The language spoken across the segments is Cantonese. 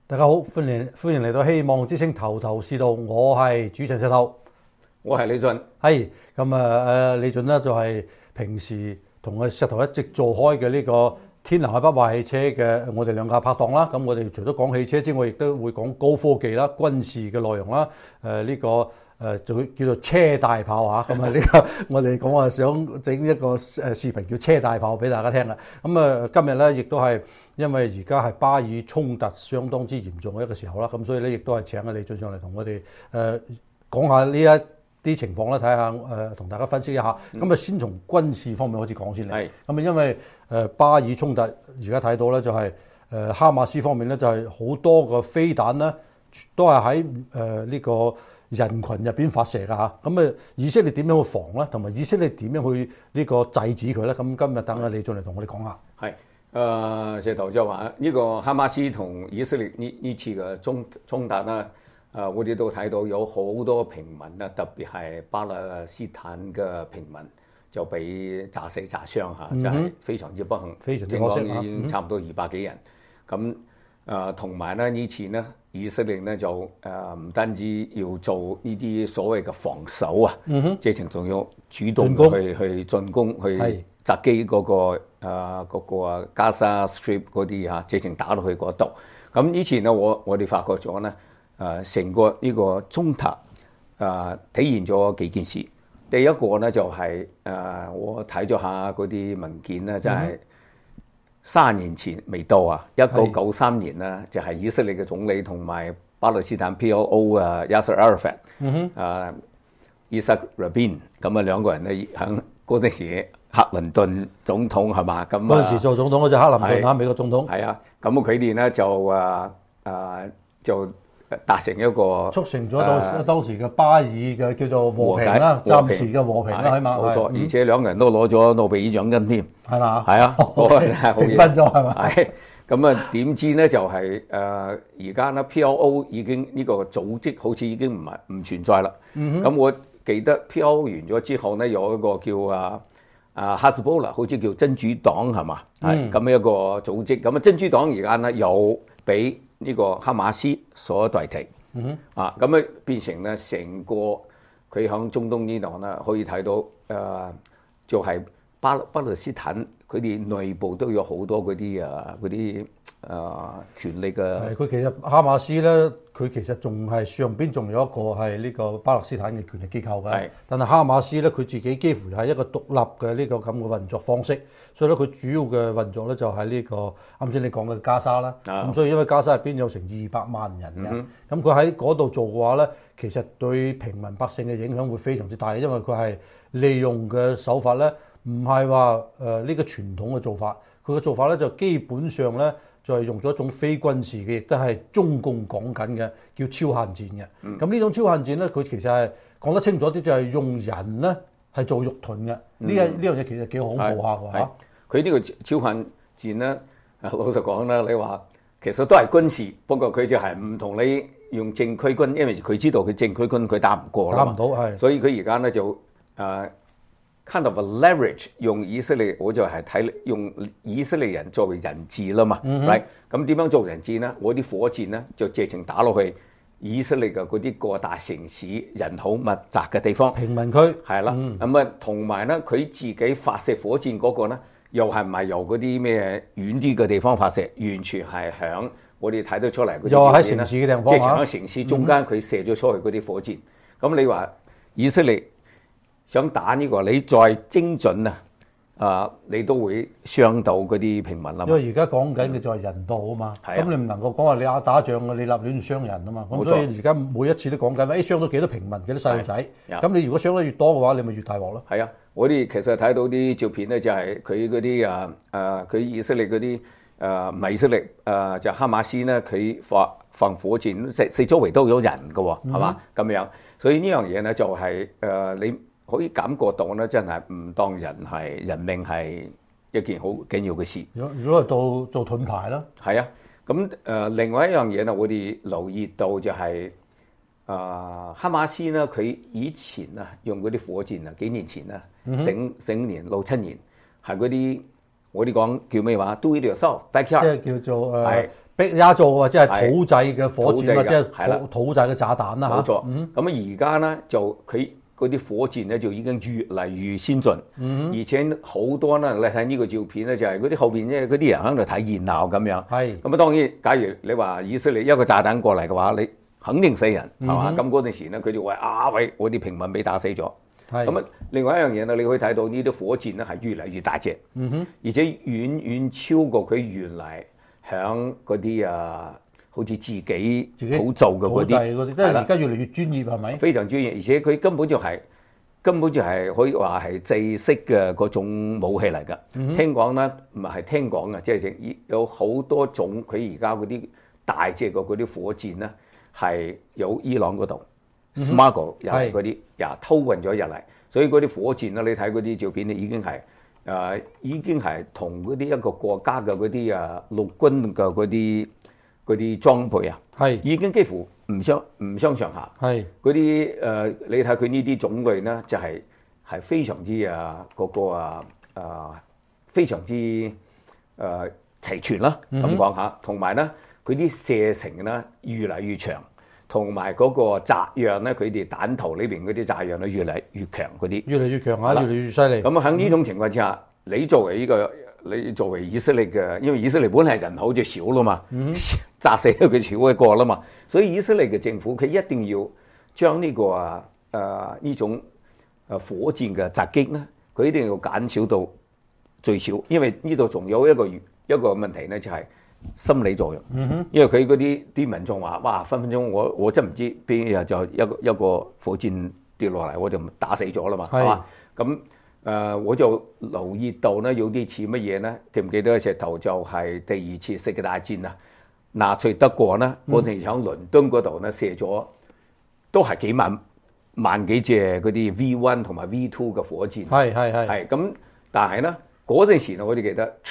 大家好，歡迎嚟到希望之星頭頭是道，我係主持人石頭， 我係李俊。 係咁啊！李俊呢就係平時同我石頭一直做開嘅呢個天南海北壞汽車嘅我哋兩架拍檔啦。咁我哋除咗講汽車之外，亦都會講高科技啦、軍事嘅內容啦。呢個就叫做車大炮嚇。咁啊呢個我哋講話想整一個視頻叫車大炮俾大家聽啦。咁今日咧亦都係因為而家係巴以衝突相當之嚴重嘅一個時候啦。咁所以咧亦都係請阿李俊上嚟同我哋講下呢一啲情況啦，睇下同大家分析一下。咁先從軍事方面開始講先嚟。咁因為巴以衝突而家睇到咧就係哈馬斯方面咧就係好多個飛彈咧都係喺呢個人群入邊發射㗎嚇。咁以色列點樣去防咧？同埋以色列點樣去呢個制止佢咧？咁今日等阿李俊嚟同我哋講下。 係石頭就話呢個哈馬斯同以色列呢次嘅衝突啦。我哋都睇到有好多平民啦，特別係巴勒斯坦嘅平民就被炸死炸傷嚇，就係非常之不幸， 非常之可惜， 已經差唔多200幾人。咁同埋咧呢次呢，以色列咧就唔單止要做呢啲所謂嘅防守啊，直情仲要主動去進攻，去襲擊嗰個加沙 Strip 嗰啲嚇，直情打到去嗰度。咁呢次呢，我哋發覺咗呢。成個呢個衝突體現咗幾件事。第一個呢，就係我睇咗下嗰啲文件咧，就係30年前未到啊，1993年啦，就係以色列嘅總理同埋巴勒斯坦 PLO Yasser Arafat 伊薩拉賓，咁啊兩個人咧喺嗰陣時克林頓總統係嘛？咁嗰陣時做總統嗰隻克林頓啊，美國總統。 係啊，咁佢哋咧就達成一個促成咗當時嘅巴以嘅叫做和平啦，暫時嘅和平啦，起碼冇錯。而且兩個人都攞咗諾貝爾獎金添， 係嘛？ 係啊， 平分咗係嘛？ 係咁啊？點知咧就係而家咧 PLO 已經呢個組織好似已經唔存在啦。咁我記得 PLO 完咗之後咧，有一個叫哈茲波拉，好似叫真主黨係嘛？係咁一個組織。咁真主黨而家咧又俾呢個哈馬斯所代替，咁變成咧成個佢響中東呢度咧，可以睇到就係巴勒斯坦佢哋內部都有好多嗰啲權力嘅。 佢其實哈馬斯咧，佢其實仲係上邊仲有一個係呢個巴勒斯坦嘅權力機構嘅。但係哈馬斯咧，佢自己幾乎係一個獨立嘅呢個咁嘅運作方式，所以咧佢主要嘅運作咧就係呢個啱先你講嘅加沙啦。咁所以因為加沙入邊有成200萬人嘅，咁佢喺嗰度做嘅話咧，其實對平民百姓嘅影響會非常之大，因為佢係利用嘅手法咧，唔係話呢個傳統嘅做法，佢嘅做法咧就基本上咧就係用咗一種非軍事嘅，亦都係中共講緊嘅叫超限戰嘅。咁呢種超限戰咧，佢其實係講得清楚啲，就係用人咧係做肉盾嘅。呢樣嘢其實幾恐怖下㗎嚇。 佢呢個超限戰咧，老實講啦，你話其實都係軍事，不過佢就係唔同你用正規軍，因為佢知道佢正規軍佢打唔過啦嘛， 打唔到係， 所以佢而家咧就kind of a leverage 用以色列，我就係睇用以色列人作為人質啦嘛，咁點樣做人質呢？我啲火箭呢，就直情打落去以色列嘅嗰啲各大城市人口密集嘅地方， 平民區係啦，咁同埋呢，佢自己發射火箭嗰個呢，又係唔係由嗰啲咩遠啲嘅地方發射？完全係響我哋睇得出嚟， 又喺城市嘅地方， 即係喺城市中間佢射咗出去嗰啲火箭。咁你話以色列想打呢個，你再精準你都會傷到嗰啲平民啦。 因為而家講緊嘅就係人道啊嘛，咁你唔能夠講話你打仗你立亂傷人啊嘛。咁所以而家每一次都講緊，傷到幾多平民幾多細路仔。咁你如果傷得越多嘅話，你咪越大鑊咯。 係啊，我哋其實睇到啲照片咧，就係佢嗰啲佢以色列嗰啲唔係以色列就哈馬斯咧，佢放火箭四周圍都有人嘅喎，係嘛咁樣。所以呢樣嘢咧就係你可以感覺到咧，真係唔當人命係一件好緊要嘅事。 如果係做盾牌啦， 係啊。咁另外一樣嘢咧，我哋留意到就係哈馬斯咧，佢以前用嗰啲火箭幾年前啊，整年6、7年係嗰啲我哋講叫咩話 ？Do it yourself 即 backyard， 係叫做係逼壓做或者係土製嘅火箭或土製嘅者係啦係土製嘅炸彈啦嚇。 冇錯。咁而家咧就佢嗰啲火箭咧就已經越嚟越先進，而且好多咧，你睇呢個照片咧就係嗰啲後邊咧嗰啲人喺度睇熱鬧咁樣。 係咁啊，當然，假如你話以色列一個炸彈過嚟嘅話，你肯定死人係嘛？咁嗰陣時咧，佢就話喂，我啲平民俾打死咗。 係咁啊，另外一樣嘢咧，你可以睇到呢啲火箭咧係越嚟越大隻，而且遠遠超過佢原來響嗰啲好似自己土造嘅嗰啲， 即係而家越嚟越專業係咪？ 非常專業，而且佢根本就係可以話係制式嘅嗰種武器嚟㗎。聽講咧，唔係聽講嘅，即係有好多種佢而家嗰啲大隻嘅嗰啲火箭咧，係有伊朗嗰度 smuggle 入嚟嗰啲，偷運咗入嚟，所以嗰啲火箭咧，你睇嗰啲照片咧，已經係同嗰啲一個國家嘅嗰啲陸軍嘅嗰啲裝備係已經幾乎唔相上下。 係嗰啲你睇佢呢啲種類咧，就係非常之非常之齊全啦，咁講下。同埋咧，佢啲射程咧越嚟越長，同埋嗰個炸藥咧，佢哋彈頭裏邊嗰啲炸藥咧越嚟越強嗰啲。 越嚟越強啊！越嚟越犀利。 咁喺呢種情況之下，你作為以色列嘅，因為以色列本嚟人口就少啦嘛，炸死咗佢少一個啦嘛，所以以色列嘅政府佢一定要將呢個呢種火箭嘅襲擊咧，佢一定要減少到最少，因為呢度仲有一個問題咧，就係心理作用。因為佢嗰啲民眾話：哇，分分鐘我真唔知邊日就一個火箭跌落嚟，我就打死咗啦嘛，係嘛？咁我就留意到咧，有啲似乜嘢咧？記唔記得石頭就係第二次世界大戰啊？納粹德國咧，嗰陣時喺倫敦嗰度咧射咗，都係幾萬幾隻嗰啲 V1 同埋 V2 嘅火箭。係咁，但係咧嗰陣時我哋記得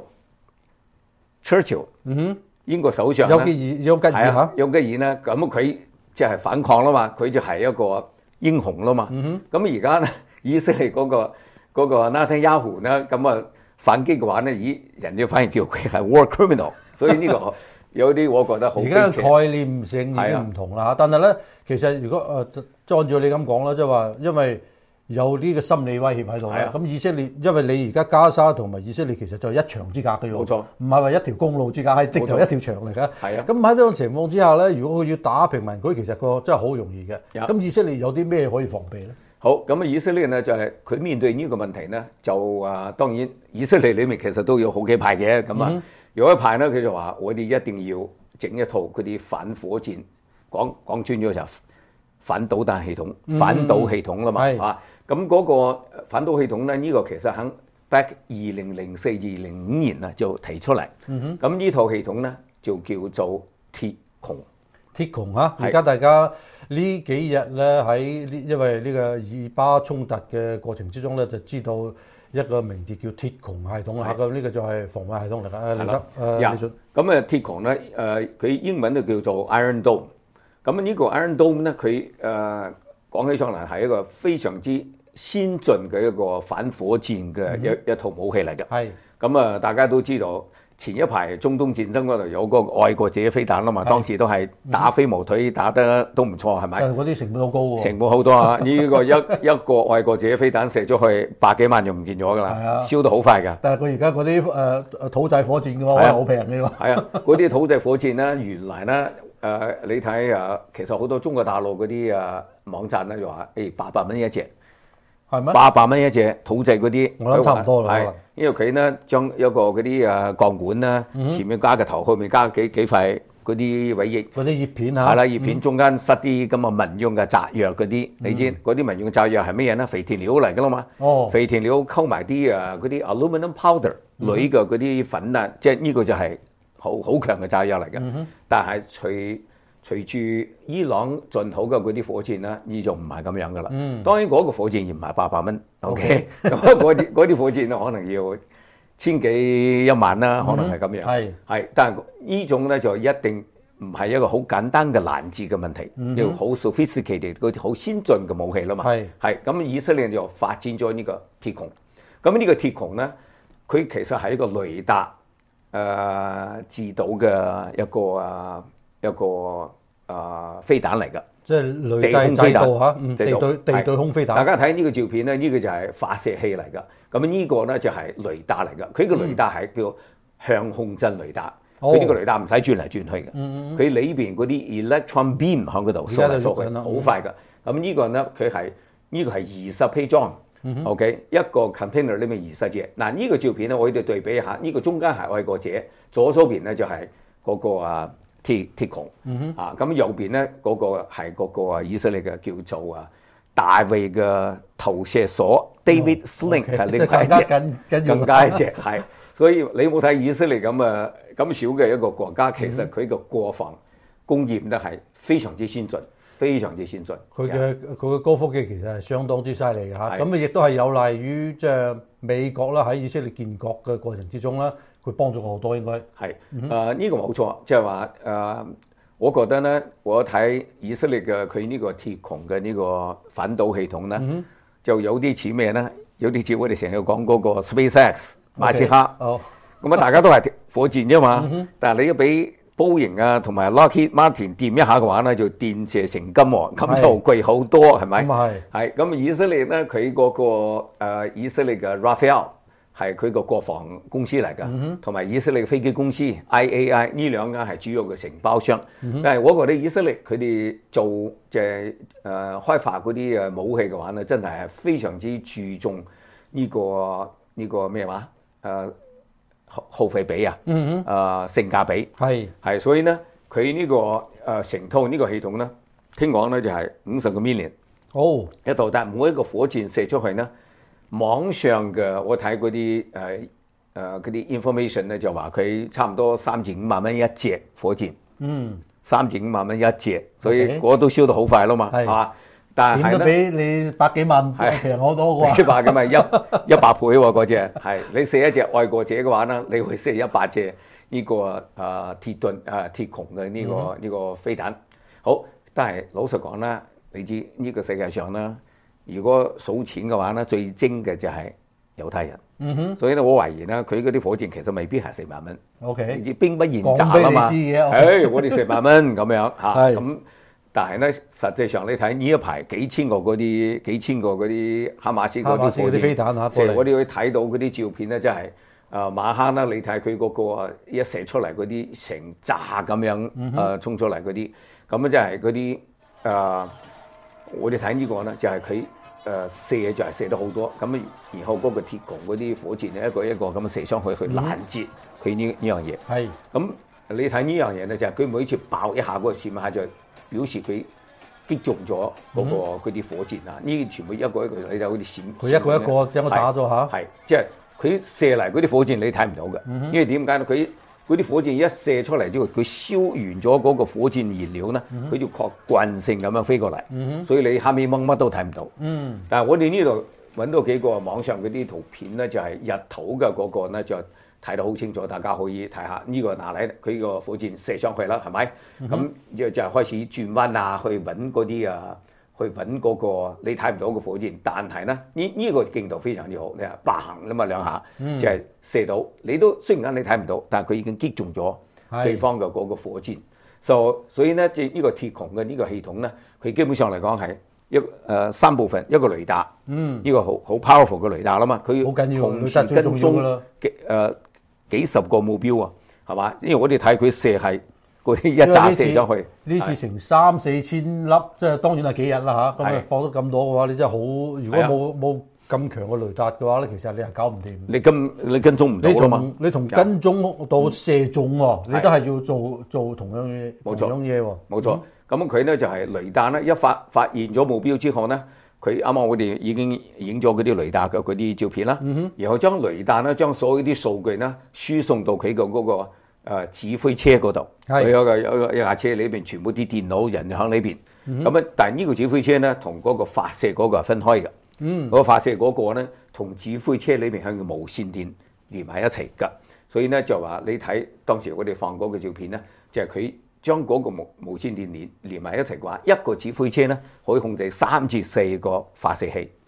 Churchill，英國首相有吉爾咧，咁佢即係反抗啦嘛，佢就係一個英雄啦嘛。咁而家咧，以色列嗰個 Netanyahu 咧，咁反擊嘅話咧，人哋反而叫佢係 war criminal， 所以呢個有啲我覺得好。 而家嘅概念性已經唔同啦，但係咧，其實如果按照你咁講啦，即係話因為有呢個心理威脅喺度啦。咁以色列，因為你而家加沙同埋以色列其實就係一牆之隔嘅喎， 冇錯， 唔係話一條公路之隔，係直頭一條牆嚟㗎。 係啊。 咁喺呢種情況之下咧，如果佢要打平民，佢其實個真係好容易嘅。咁以色列有啲咩可以防備咧？ 好，咁以色列呢就係佢面對呢個問題呢，就當然以色列裏面其實都有好幾派嘅，咁有一派呢，佢就話我哋一定要整一套嗰啲反火箭，講穿咗就反導彈系統、反導系統啦嘛，咁嗰個反導系統呢，呢個其實喺 back 2004-2005年啊就提出嚟，咁呢套系統呢，就叫做鐵穹。 鐵穹嚇，而家大家呢幾日咧因為呢個以巴衝突嘅過程之中咧，就知道一個名字叫鐵穹系統啦。咁呢個就係防衛系統嚟㗎。李信， 咁鐵穹咧，佢英文就叫做 Iron Dome。咁呢個 Iron Dome 咧，佢講起上嚟係一個非常之先進嘅一個反火箭嘅一套武器嚟嘅。 係。 咁大家都知道。前一排中東戰爭嗰度有個愛國者飛彈啦嘛，當時都係打飛毛腿打得都唔錯，係咪？ 嗰啲成本好高喎。 成本好多啊！呢個一個愛國者飛彈射咗去百幾萬就唔見咗㗎啦，燒得好快㗎。 但係佢而家嗰啲土製火箭嘅話，好平嘅喎。 係啊，嗰啲土製火箭咧，原來咧你睇其實好多中國大陸嗰啲網站咧就話800蚊一隻。 係咩 ？800蚊一隻土製嗰啲， 我諗差唔多啦。 係，因為佢咧將一個嗰啲鋼管啦，前面加個頭，後面加幾塊嗰啲尾翼， 嗰啲葉片嚇。 係啦，葉片中間塞啲咁嘅民用嘅炸藥嗰啲，你知嗰啲民用炸藥係咩嘢咧？肥田料嚟㗎啦嘛。哦。肥田料溝埋啲嗰啲 aluminum powder 鋁嘅嗰啲粉啊，即係呢個就係好強嘅炸藥嚟嘅。但係隨住伊朗進口嘅嗰啲火箭咧，呢就唔係咁樣噶啦。當然嗰個火箭而唔係800蚊 ，OK。嗰啲火箭可能要千幾1萬啦，可能係咁樣。係，但係呢種咧就一定唔係一個好簡單嘅攔截嘅問題，要好 sophisticated 嗰啲好先進嘅武器啦嘛。係，咁以色列就發展咗呢個鐵穹。咁呢個鐵穹咧佢其實係一個雷達自導嘅一個飛彈嚟㗎。 即係雷達制導嚇，地對空飛彈。 大家睇呢個照片咧，呢個就係發射器嚟㗎。咁呢個咧就係雷達嚟㗎。佢個雷達係叫向控陣雷達。佢呢個雷達唔使轉嚟轉去嘅。佢裏邊嗰啲 electron beam 喺嗰度掃嚟掃去，好快㗎。咁呢個咧佢係呢個係20批裝。OK， 一個 container 裏面20隻。嗱呢個照片咧，我哋對比一下，呢個中間係愛國者，左手邊咧就係嗰個鐵穹咁右邊咧嗰個係嗰個以色列嘅叫做大衛嘅投射所 David Sling 係另外一隻，更加一隻係。所以你冇睇以色列咁少嘅一個國家，其實佢個國防工業咧係非常之先進。非常之先進， 佢嘅高科技其實係相當之犀利嘅嚇，咁亦都係有賴於即係美國啦喺以色列建國嘅過程之中啦，佢幫咗好多應該係呢個冇錯，即係話我覺得咧，我睇以色列嘅佢呢個鐵穹嘅呢個反導系統咧，就有啲似咩咧？有啲似我哋成日講嗰個 SpaceX 馬斯克，咁大家都係火箭啫嘛，但係你要俾波型同埋 Lockheed Martin 掂一下嘅話咧，就電射成金喎，咁就貴好多，係咪？係咁以色列咧，佢嗰個以色列嘅 Rafael 係佢個國防公司嚟㗎，同埋以色列飛機公司 IAI 呢兩間係主要嘅承包商。但係我覺得以色列佢哋做即係開發嗰啲武器嘅話咧，真係非常之注重呢個咩話耗費比性價比係，所以咧佢呢個成套呢個系統咧，聽講咧就係50個 million 一度，但係每一個火箭射出去咧，網上嘅我睇嗰啲嗰啲 information 咧就話佢差唔多3至5萬蚊一隻火箭，3至5萬蚊一隻，所以嗰都燒得好快啦嘛，係嘛？但係點都比你百幾萬平好多啩？ 百幾萬100倍喎，嗰隻係你射一隻愛國者嘅話咧，你會射100隻呢個鐵穹嘅呢個飛彈。好，但係老實講啦，你知呢個世界上咧，如果數錢嘅話咧，最精嘅就係猶太人。所以咧，我懷疑咧，佢嗰啲火箭其實未必係4萬蚊。 OK， 你知兵不厭詐啊嘛。我哋4萬蚊咁樣嚇咁。但係咧，實際上你睇呢一排幾千個嗰啲哈馬斯嗰啲飛彈嚇， 我哋可以睇到嗰啲照片咧，真係馬哈啦，你睇佢嗰個一射出嚟嗰啲成炸咁樣衝出嚟嗰啲，咁即係嗰啲我哋睇呢個咧就係佢射就係射得好多，咁然後嗰個鐵穹嗰啲火箭咧一個一個咁射上去攔截佢呢樣嘢。係咁你睇呢樣嘢咧，就係佢每次爆一下嗰個閃下就表示佢擊中咗嗰啲火箭啊！呢全部一個一個你睇好似閃， 佢一個一個將佢打咗下。 係即係佢射嚟嗰啲火箭你睇唔到嘅，因為點解咧？佢嗰啲火箭一射出嚟之後，佢燒完咗嗰個火箭燃料咧，佢就確慣性咁樣飛過嚟，所以你下面掹乜都睇唔到。但係我哋呢度揾到幾個網上嗰啲圖片咧，就係日頭嘅嗰個咧就睇得好清楚，大家可以睇下呢個哪嚟？佢個火箭射上去啦，係咪？咁就係開始轉彎啊，去揾嗰啲去揾嗰個你睇唔到嘅火箭。但係咧，呢個勁度非常之好，你話嘭咁嘛兩下，就係射到你都雖然間你睇唔到，但係佢已經擊中咗對方嘅嗰個火箭。所以咧，即係呢個鐵穹嘅呢個系統咧，佢基本上嚟講係3部分，一個雷達，呢個好 powerful 嘅雷達啦嘛，佢同時跟蹤幾十個目標啊，係嘛？因為我哋睇佢射係嗰啲一炸射上去， 呢次成3-4千粒，即係當然係幾日啦嚇。咁啊放得咁多嘅話，你真係好。如果冇咁強嘅雷達嘅話咧，其實你係搞唔掂。 你跟蹤唔到啊嘛？ 你從跟蹤到射中喎，你都係要做同樣嘢。 冇錯， 同樣嘢喎。 冇錯。咁佢咧就係雷達咧，一發現咗目標之後咧。佢啱啱我哋已經影咗嗰啲雷達嘅嗰啲照片啦，然後將雷達咧將所有啲數據咧輸送到佢嘅嗰個指揮車嗰度，佢有一架車裏邊全部啲電腦人喺裏邊，咁但係呢個指揮車咧同嗰個發射嗰個係分開嘅，嗰個發射嗰個咧同指揮車裏邊係個無線電連埋一齊㗎，所以咧就話你睇當時我哋放嗰個照片咧，就係佢。將嗰個無線電連埋一齊嘅話，一個指揮車咧可以控制3至4個發射器，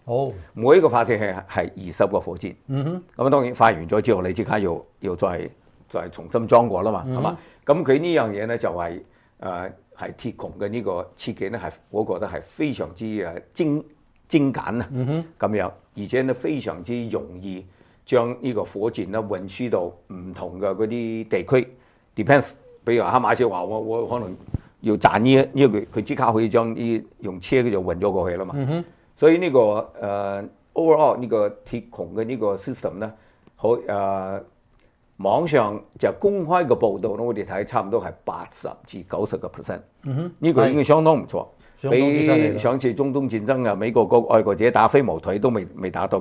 好， 每一個發射器係20個火箭。咁當然發完咗之後，你即刻要再重新裝過啦嘛，係嘛？咁佢呢樣嘢咧就係係鐵穹嘅呢個設計咧，係我覺得係非常之精簡啊，咁樣，而且咧非常之容易將呢個火箭咧運輸到唔同嘅嗰啲地區。Depends， 比如哈馬斯話我可能要賺呢佢即刻可以將用車就運咗過去啦嘛。所以呢個overall 呢個鐵穹嘅呢個 system 咧，好網上就公開嘅報道咧，我哋睇差唔多係80至90%。呢個已經相當唔錯，比上次中東戰爭啊，美國個愛國者打飛毛腿都未達到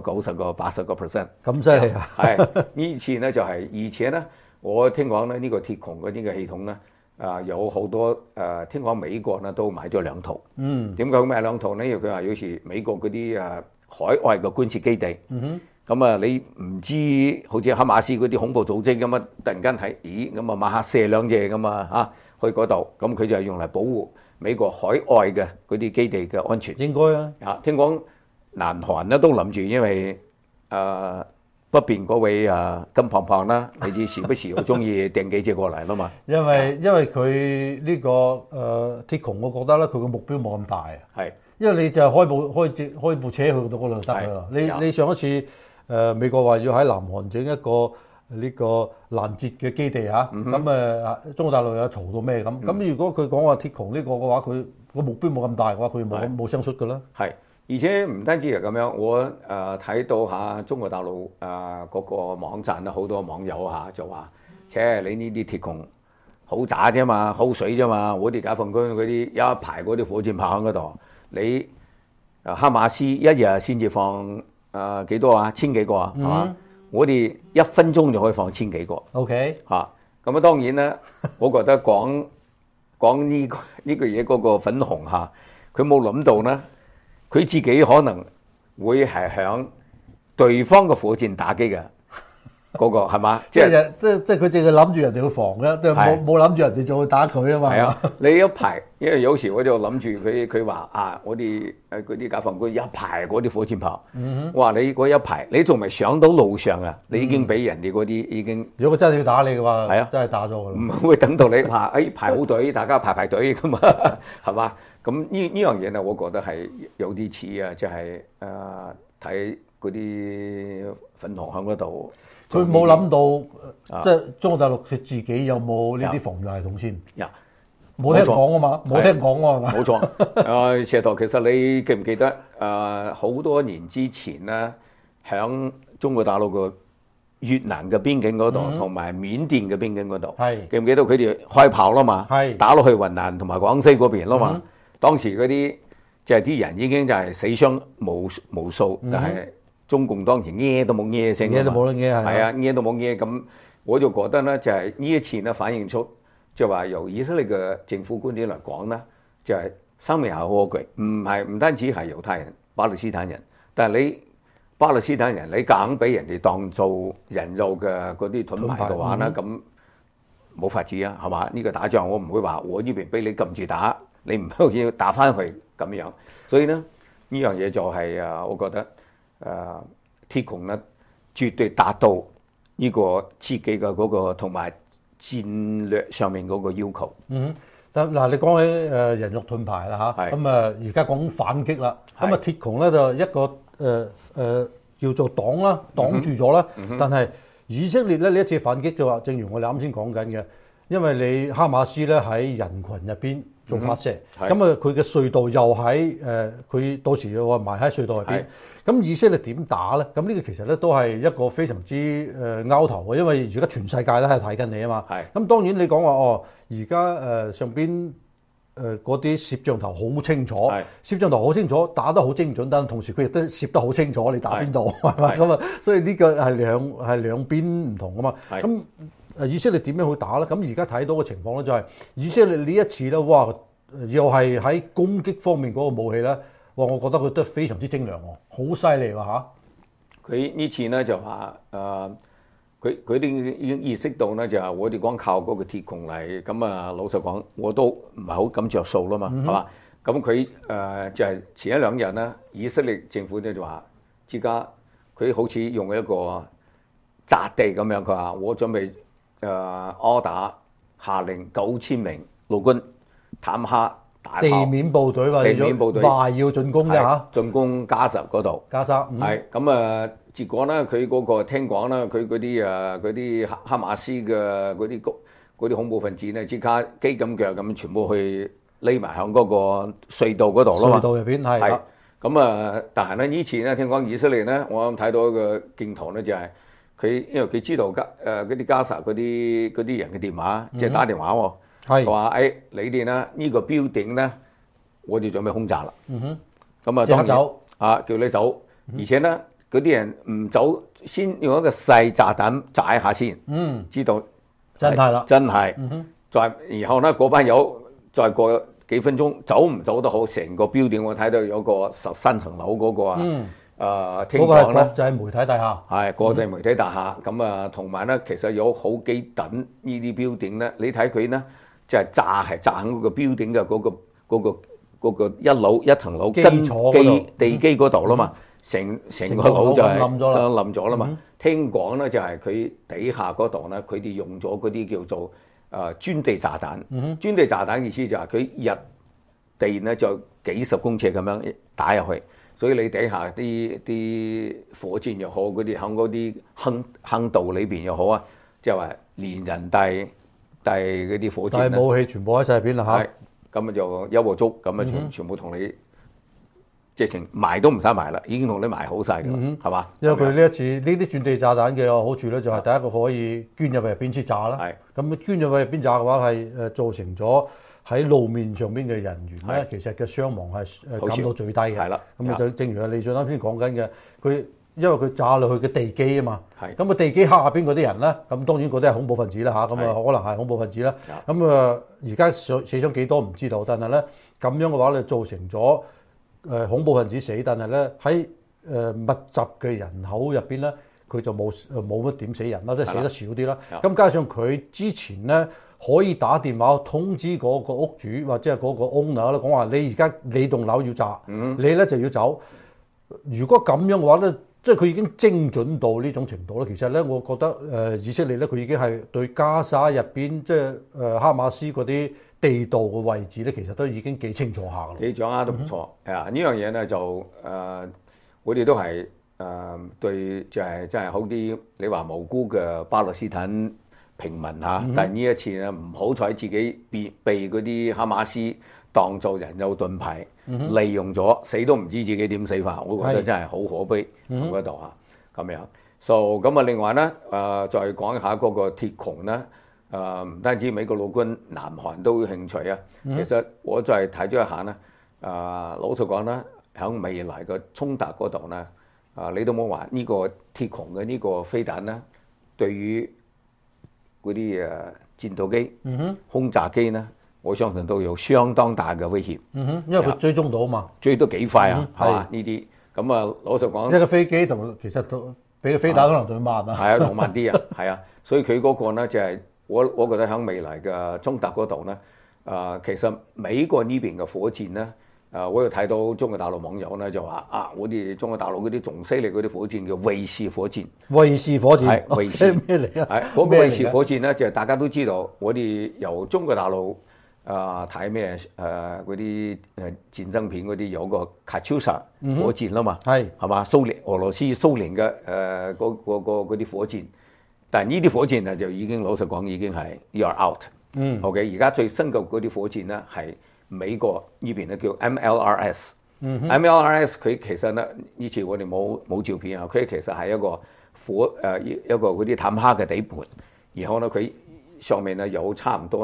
80%。 咁犀利啊！ 係呢次咧就係，而且咧我聽講咧呢個鐵穹嗰啲嘅系統咧，有好多聽講美國咧都買咗2套。點解買2套咧？因為佢話有時美國嗰啲海外嘅軍事基地。咁啊，你唔知好似哈馬斯嗰啲恐怖組織咁啊，突然間睇，咦咁啊，晚黑射2隻咁啊去嗰度，咁佢就係用嚟保護美國海外嘅嗰啲基地嘅安全。 應該啊！ 聽講南韓咧都諗住，因為北邊嗰位金胖胖啦，你知時不時好中意掟幾隻過嚟啦嘛。 因為佢呢個鐵穹，我覺得咧佢個目標冇咁大啊。係，因為你就係開部車去到嗰度得㗎啦。你上一次美國話要喺南韓整一個呢個攔截嘅基地嚇，咁中國大陸有嘈到咩咁？咁如果佢講話鐵穹呢個嘅話，佢個目標冇咁大嘅話，佢冇聲出㗎啦。係， 而且唔單止係咁樣，我睇到下中國大陸嗰個網站咧，好多網友就話，你呢啲鐵穹好渣啫嘛，好水啫嘛，我哋解放軍嗰啲有一排嗰啲火箭炮喺嗰度，你哈馬斯一日先至放幾多啊？1000幾個啊，係嘛？我哋1分鐘就可以放1000幾個。 OK 嚇，咁啊當然啦，我覺得講呢個嘢嗰個粉紅嚇，佢冇諗到咧，佢自己可能會係響對方嘅火箭打擊嘅嗰個係嘛？ 即係佢淨係諗住人哋去防嘅，冇諗住人哋就去打佢啊嘛。 係啊，你一排，因為有時我就諗住佢話我哋嗰啲解放軍一排嗰啲火箭炮，我話你嗰一排，你仲未上到路上啊，你已經俾人哋嗰啲已經。 如果佢真係要打你嘅話， 係啊， 真係打咗㗎啦。 唔會等到你話排好隊，大家排隊㗎嘛，係嘛？咁呢樣嘢呢，我覺得係有啲似啊，即係睇嗰啲粉紅喺嗰度。 佢冇諗到，即係中國大陸佢自己有冇呢啲防禦系統先？冇聽講啊嘛，冇聽講啊嘛。 冇錯。石頭，其實你記唔記得好多年之前咧，響中國大陸個越南嘅邊境嗰度，同埋緬甸嘅邊境嗰度，記唔記得佢哋開炮啦嘛？打落去雲南同埋廣西嗰邊啦嘛。當時嗰啲即係啲人已經就係死傷無數，但係中共當時嘢都冇嘢聲， 嘢都冇得嘢係啊，嘢都冇嘢。咁我就覺得咧，就係呢一次咧反映出，就話由以色列嘅政府觀點嚟講咧，就係生命係好可貴，唔單止係猶太人、巴勒斯坦人，但係你巴勒斯坦人，你硬俾人哋當做人肉嘅嗰啲盾牌嘅話咧，咁冇法子啊，係嘛？呢個打仗我唔會話我呢邊俾你撳住打，你唔要打翻去咁樣。所以咧呢樣嘢就係我覺得。鐵穹咧絕對達到呢個設計嘅嗰個同埋戰略上面嗰個要求。 嗱，你講起人肉盾牌啦嚇，咁而家講反擊啦，咁鐵穹咧就一個叫做擋住咗啦。但係以色列咧呢一次反擊就話，正如我哋啱先講緊嘅，因為你哈馬斯咧喺人群入邊做發射，咁佢嘅隧道又喺佢到時又話埋喺隧道入邊，咁以色列點打咧？咁呢個其實咧都係一個非常之拗頭嘅，因為而家全世界都喺度睇緊你啊嘛。咁當然你講話而家上邊嗰啲攝像頭好清楚，攝像頭好清楚，打得好精準，但同時佢亦都攝得好清楚你打邊度，係嘛？咁啊，所以呢個係兩邊唔同噶嘛。咁以色列點樣去打咧？咁而家睇到嘅情況咧就係以色列呢一次咧，哇！又係喺攻擊方面嗰個武器咧，哇！我覺得佢都非常之精良喎，好犀利喎嚇！ 佢呢次咧就話佢哋已經意識到咧，就係我哋光靠嗰個鐵穹嚟，咁老實講，我都唔係好咁着數啦嘛，係嘛？ 咁佢就係前一兩日咧，以色列政府咧就話，而家佢好似用一個擲地咁樣，佢話我準備order 下令9000名陸軍坦克大炮地面部隊話要進攻嘅嚇， 進攻加沙嗰度。 加沙係咁啊！結果咧，佢嗰個聽講啦，佢嗰啲哈馬斯嘅嗰啲恐怖分子咧，即刻機咁腳咁全部去匿埋響嗰個隧道嗰度咯嘛。 隧道入邊係。 咁啊，但係咧呢次咧，聽講以色列咧，我啱睇到一個鏡頭咧，就係佢因為佢知道嗰啲加沙嗰啲人嘅電話，即係打電話喎。佢話你哋咧呢個標頂咧，我哋準備轟炸啦。咁啊，當然走叫你走，而且咧嗰啲人唔走，先用一個細炸彈炸一下先。知道真係啦， 真係。然後咧嗰班友再過幾分鐘走唔走都好，成個標頂我睇到有個13層樓嗰個啊。聽講咧， 國際媒體大廈係國際媒體大廈。咁啊，同埋咧，其實有好幾等呢啲標頂咧，你睇佢咧。即係炸喺嗰個標頂嘅嗰個一層樓地基嗰度啦嘛，成個樓就係冧咗啦嘛。聽講咧就係佢底下嗰度咧，佢哋用咗嗰啲叫做鑽地炸彈。鑽地炸彈意思就係佢入地咧就幾十公尺咁樣打入去，所以你底下啲火箭又好，嗰啲喺嗰啲坑道裏邊又好啊，即係話連人帶嗰啲火箭武器全部喺晒入邊啦嚇， 咁啊就一鍋粥，咁啊全部同你直情埋都唔使埋啦，已經同你埋好晒㗎啦，係嘛？ 因為佢呢一次呢啲鑽地炸彈嘅好處咧，就係第一個可以捐入邊先炸啦。咁捐入邊炸嘅話係造成咗喺路面上邊嘅人員咧，其實嘅傷亡係減到最低嘅。 係啦， 咁就正如李俊啱先講緊嘅，佢。因為佢炸落去嘅地基啊嘛，咁個地基下邊嗰啲人咧，咁當然嗰啲係恐怖分子啦嚇，咁啊可能係恐怖分子啦。咁而家死傷幾多唔知道，但係咧咁樣嘅話咧造成咗恐怖分子死，但係咧喺密集嘅人口入邊咧，佢就冇乜點死人啦，即係死得少啲啦。咁加上佢之前咧可以打電話通知嗰個屋主或者係嗰個 owner 咧，講話你而家你棟樓要炸，你咧就要走。如果咁樣嘅話咧，即係佢已經精準到呢種程度咧。其實咧，我覺得以色列咧，佢已經係對加沙入邊即係哈馬斯嗰啲地道嘅位置咧，其實都已經幾清楚下㗎。 你掌握都唔錯。呢樣嘢咧就我哋都係對，就係真係好啲。你話無辜嘅巴勒斯坦平民嚇，但係呢一次咧唔好彩自己被嗰啲哈馬斯當做人肉盾牌。利用咗死都唔知自己點死法，我覺得真係好可悲嗰度咁樣。咁啊，另外咧再講一下嗰個鐵穹咧，唔單止美國陸軍、南韓都有興趣啊。其實我再睇咗一下咧，老實講咧，喺未來嘅衝突嗰度咧，你都冇話呢個鐵穹嘅呢個飛彈咧，對於嗰啲戰鬥機、轟炸機咧。我相信都有相當大嘅威脅， 因為佢追蹤到啊嘛， 追得幾快啊，係嘛呢啲？咁啊，老實講， 一個飛機同其實都比個飛彈可能仲慢啊， 係啊，仲慢啲啊，係啊，所以佢嗰個咧就係我覺得喺未來嘅衝突嗰度咧，其實美國呢邊嘅火箭咧，我又睇到中國大陸網友咧就話我哋中國大陸嗰啲仲犀利嗰啲火箭叫衛士火箭， 衛士火箭係衛士咩嚟啊？ 嗰個衛士火箭咧就係大家都知道，我哋由中國大陸。睇咩嗰啲戰爭片嗰啲有個卡秋莎火箭啦嘛，係嘛？俄羅斯蘇聯嘅嗰啲火箭，但係呢啲火箭啊就已經老實講已經係 you're out。OK， 而家最新嘅嗰啲火箭咧係美國呢邊咧叫 MLRS。MLRS 佢其實咧呢次我哋冇照片啊，佢其實係一個一個嗰啲坦克嘅底盤，然後咧佢上面咧有差唔多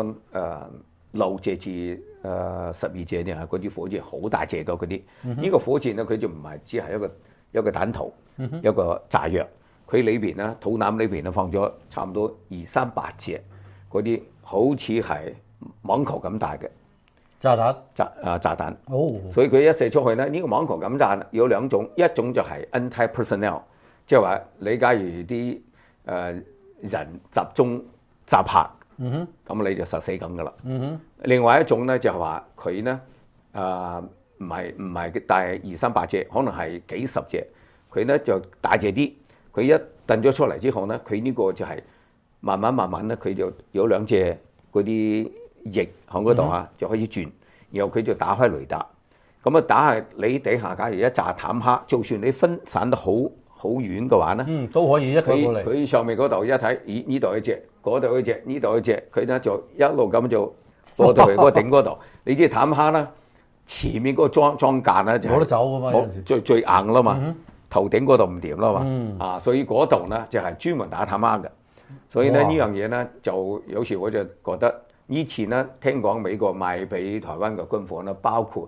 6隻至12隻呢，嗰啲火箭好大隻嘅嗰啲。呢個火箭咧，佢就唔係只係一個彈頭，一個炸藥。佢裏邊咧，肚腩裏邊咧放咗差唔多200-300隻嗰啲，好似係網球咁大嘅炸彈。所以佢一射出去咧，呢個網球咁炸有兩種，一種就係 anti-personnel， 即係話你假如啲人集中襲客。咁你就實死梗噶啦。另外一種咧就係話佢咧唔係大200-300隻，可能係幾十隻。佢咧就大隻啲，佢一燉咗出嚟之後咧，佢呢個就係慢慢咧，佢就有兩隻嗰啲翼喺嗰度啊，就開始轉，然後佢就打開雷達，咁啊打下你底下，假如一紮坦克，就算你分散得好遠嘅話咧， 都可以一個過嚟。 佢上面嗰度一睇，咦呢度一隻，嗰度一隻，呢度一隻，佢咧就一路咁就過到去嗰個頂嗰度。你知坦克啦，前面嗰個裝架咧就冇得走噶嘛，有陣時最硬啦嘛，頭頂嗰度唔掂啦嘛，所以嗰度咧就係專門打坦克嘅。所以咧呢樣嘢咧就有時我就覺得以前咧聽講美國賣俾台灣嘅軍火咧，包括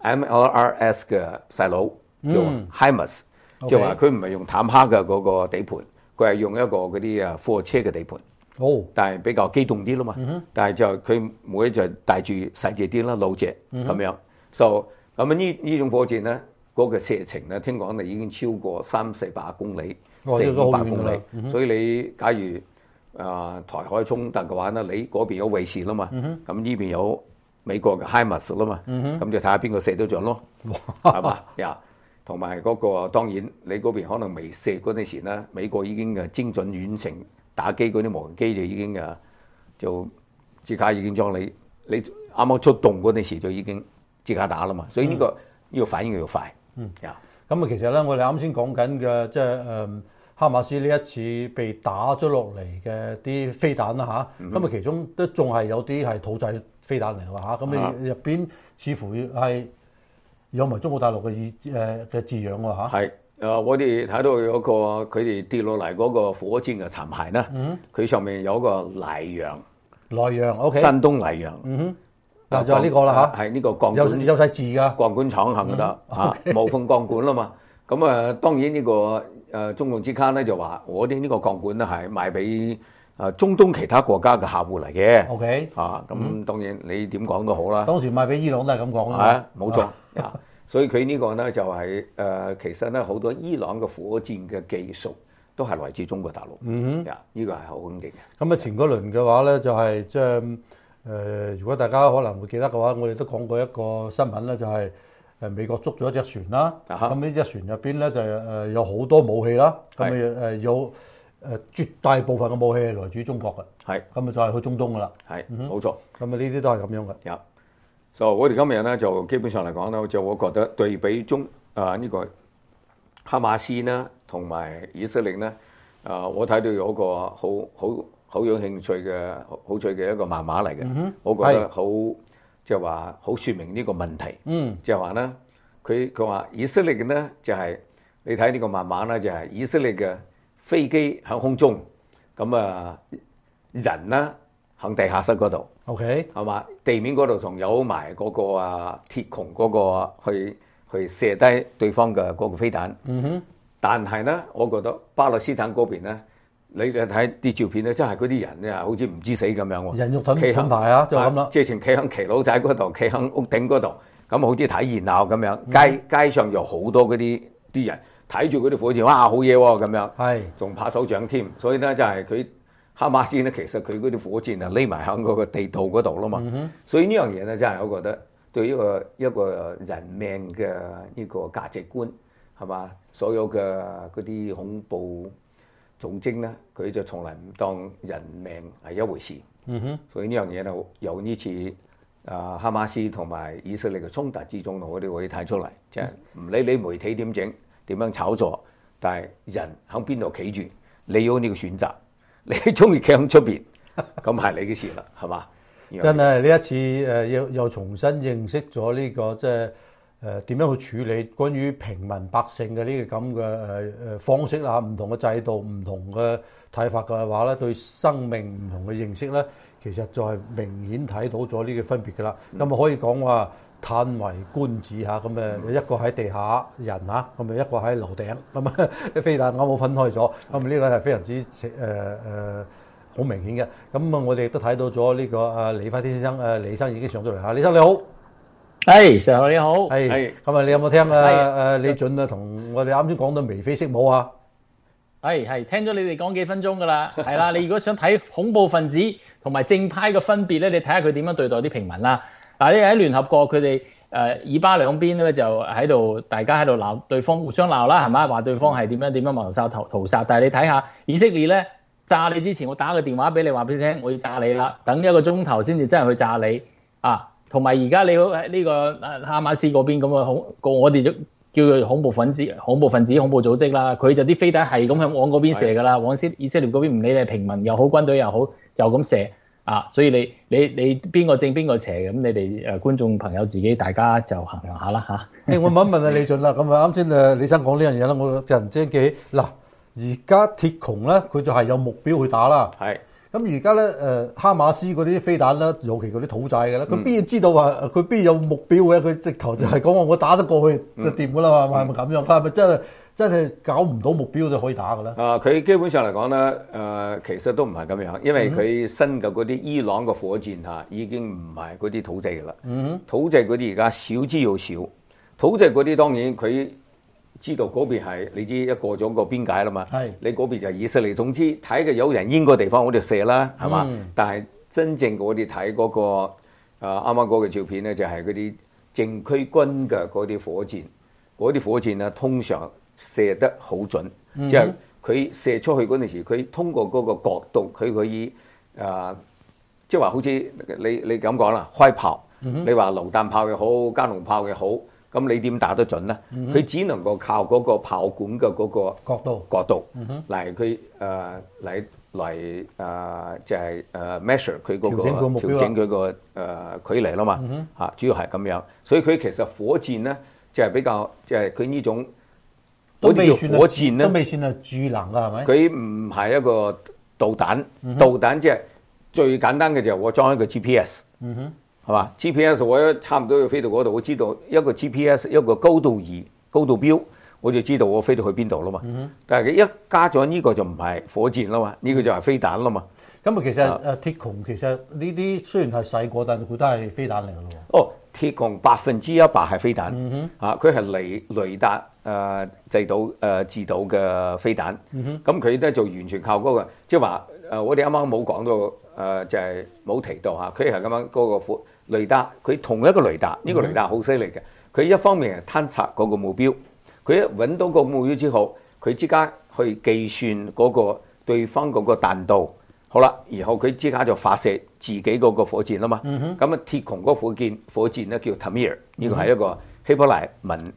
MLRS 嘅細佬叫 HIMARS。就話佢唔係用坦克嘅嗰個地盤，佢係用一個嗰啲貨車嘅地盤。但係比較機動啲啦嘛。但係就佢每一隻帶住細隻啲啦，老隻咁樣。咁啊呢種火箭咧，嗰個射程咧，聽講已經超過300-400公里，400-500公里。所以你假如台海衝突嘅話咧，你嗰邊有衛士啦嘛，咁呢邊有美國嘅 HIMARS 啦嘛，咁就睇下邊個射得準咯，係嘛呀？同埋嗰個當然，你嗰邊可能未射嗰陣時咧，美國已經精準遠程打機嗰啲無人機就已經就即刻已經將你啱啱出動嗰陣時就已經即刻打啦嘛，所以呢個反應要快。 咁啊，其實咧，我哋啱先講緊嘅即係哈馬斯呢一次被打咗落嚟嘅啲飛彈啦嚇，咁啊其中都仲係有啲係土製飛彈嚟㗎嚇，咁你入邊似乎係有埋中國大陸嘅字樣喎嚇。 係我哋睇到有個佢哋跌落嚟嗰個火箭嘅殘骸啦，佢上面有個黎陽 ，OK， 山東黎陽， 嗱就係呢個啦嚇， 係呢個鋼管有晒字㗎， 鋼管廠行得嚇，無縫鋼管啦嘛。咁當然呢個中共之間咧就話，我哋呢個鋼管咧係賣俾中東其他國家嘅客戶嚟嘅。 OK， 咁當然你點講都好啦。 當時賣俾伊朗都係咁講啦。 冇錯。所以佢呢個咧就係其實咧好多伊朗嘅火箭嘅技術都係來自中國大陸。呢個係好肯定嘅。 咁前嗰輪嘅話咧就係即係如果大家可能會記得嘅話，我哋都講過一個新聞咧，就係美國捉咗一隻船啦。咁呢隻船入邊咧就有好多武器啦。咁有絕大部分嘅武器係來自中國嘅。 係。 咁就係去中東噶啦。 係。冇錯。 咁呢啲都係咁樣嘅。 我哋今日咧就基本上嚟講咧，就我覺得對比呢個哈馬斯啦同埋以色列咧，我睇到有一個好有興趣嘅好趣嘅一個漫畫嚟嘅，我覺得好即係話好説明呢個問題。即係話咧，佢話以色列嘅咧就係你睇呢個漫畫咧，就係以色列嘅飛機喺空中，咁人咧喺地下室嗰度。 OK， 係嘛？地面嗰度仲有埋嗰個鐵穹嗰個去射低對方嘅嗰個飛彈。但係咧，我覺得巴勒斯坦嗰邊咧，你睇啲照片咧，真係嗰啲人咧，好似唔知死咁樣喎。 人肉盾牌啊，就咁啦。 即係企喺騎佬仔嗰度，企喺屋頂嗰度，咁好似睇熱鬧咁樣。街上有好多嗰啲人睇住嗰啲火箭，哇，好嘢喎咁樣。係，仲拍手掌添。所以咧，就係佢。哈馬斯咧，其實佢嗰啲火箭啊，匿埋喺嗰個地道嗰度啦嘛，所以呢樣嘢咧，真係我覺得對一個人命嘅呢個價值觀係嘛，所有嘅嗰啲恐怖組織咧，佢就從來唔當人命係一回事。所以呢樣嘢咧，由呢次哈馬斯同埋以色列嘅衝突之中，我哋可以睇出嚟，即係唔理你媒體點整、點樣炒作，但係人喺邊度企住，你有呢個選擇。你中意企喺出邊，咁係你嘅事啦，係嘛？ 真係呢一次又重新認識咗呢個即係點樣去處理關於平民百姓嘅呢個咁嘅方式啦，唔同嘅制度、唔同嘅睇法嘅話咧，對生命唔同嘅認識咧，其實就係明顯睇到咗呢個分別㗎啦。咁啊可以講話嘆為觀止嚇，咁一個喺地下人嚇，咁一個喺樓頂，咁啲飛彈啱好分開咗，咁呢個係非常之好明顯嘅。咁我哋亦都睇到咗呢個李輝先生，李生已經上咗嚟嚇，李生你好， 係石頭你好， 係咁你有冇聽李準同我哋啱先講到眉飛色舞啊？ 係聽咗你哋講幾分鐘㗎啦，係啦，你如果想睇恐怖分子同埋正派嘅分別咧，你睇下佢點樣對待啲平民啦。嗱，你喺聯合國佢哋以巴兩邊咧就喺度，大家喺度鬧對方，互相鬧啦，係嘛？話對方係點樣謀殺屠殺。但係你睇下以色列咧炸你之前，我打個電話俾你話俾你聽，我要炸你啦，等1個鐘頭先至真係去炸你啊！同埋而家你喺呢個哈馬斯嗰邊咁啊，我哋叫佢恐怖分子、恐怖組織啦，佢就啲飛彈係咁向往嗰邊射㗎啦，往以色列嗰邊唔理你係平民又好，軍隊又好，就咁射。啊，所以你邊個正邊個邪咁？你哋觀眾朋友自己大家就衡量下啦嚇。 我問一問李俊啦，咁啊啱先李生講呢樣嘢啦，我就唔知記嗱，而家鐵穹咧佢就係有目標去打啦。 係。 咁而家咧哈馬斯嗰啲飛彈咧，尤其嗰啲土債嘅咧，佢邊知道話佢邊有目標嘅？佢直頭就係講話我打得過去就掂㗎啦嘛，係咪咁樣？係咪真係搞唔到目標就可以打嘅咧？ 佢基本上嚟講咧，其實都唔係咁樣，因為佢新嘅嗰啲伊朗嘅火箭已經唔係嗰啲土製嘅啦。土製嗰啲而家少之又少，土製嗰啲當然佢知道嗰邊係你知一過咗個邊界啦嘛。係你嗰邊就係以色列，總之睇嘅有人煙個地方我哋射啦，係嘛？但係真正我哋睇嗰個啱啱嗰個照片咧，就係嗰啲正規軍嘅嗰啲火箭，嗰啲火箭咧通常射得好準，即係佢射出去嗰陣時，佢通過嗰個角度，佢可以即係話好似你咁講啦，開炮，你話榴彈炮又好，加農炮又好，咁你點打得準咧？佢只能夠靠嗰個炮管嘅嗰個角度嚟佢嚟就係measure 佢嗰個調整佢個距離啦嘛嚇，主要係咁樣，所以佢其實火箭咧就係比較即係佢呢種。 都未算火箭咧， 都未算係智能㗎，係咪？ 佢唔係一個導彈，導彈即係最簡單嘅就係我裝一個 GPS，係嘛？GPS 我差唔多要飛到嗰度，我知道一個 GPS 一個高度儀、高度標，我就知道我飛到去邊度啦嘛。但係佢一加咗呢個就唔係火箭啦嘛，呢個就係飛彈啦嘛。 咁其實鐵穹其實呢啲雖然係細個，但係佢都係飛彈嚟㗎咯。 哦，鐵穹100%係飛彈，佢係雷達製到嘅飛彈。咁佢咧就完全靠嗰個，即係話我哋啱啱冇講到就係冇提到嚇，佢係咁樣嗰個雷達，佢同一個雷達，呢個雷達好犀利嘅。佢一方面係探測嗰個目標，佢一揾到個目標之後，佢即刻去計算嗰個對方嗰個彈道。好啦，然後佢即刻就發射自己嗰個火箭啦嘛。咁鐵穹嗰個火箭咧叫 Tamir， 呢個係一個希伯來文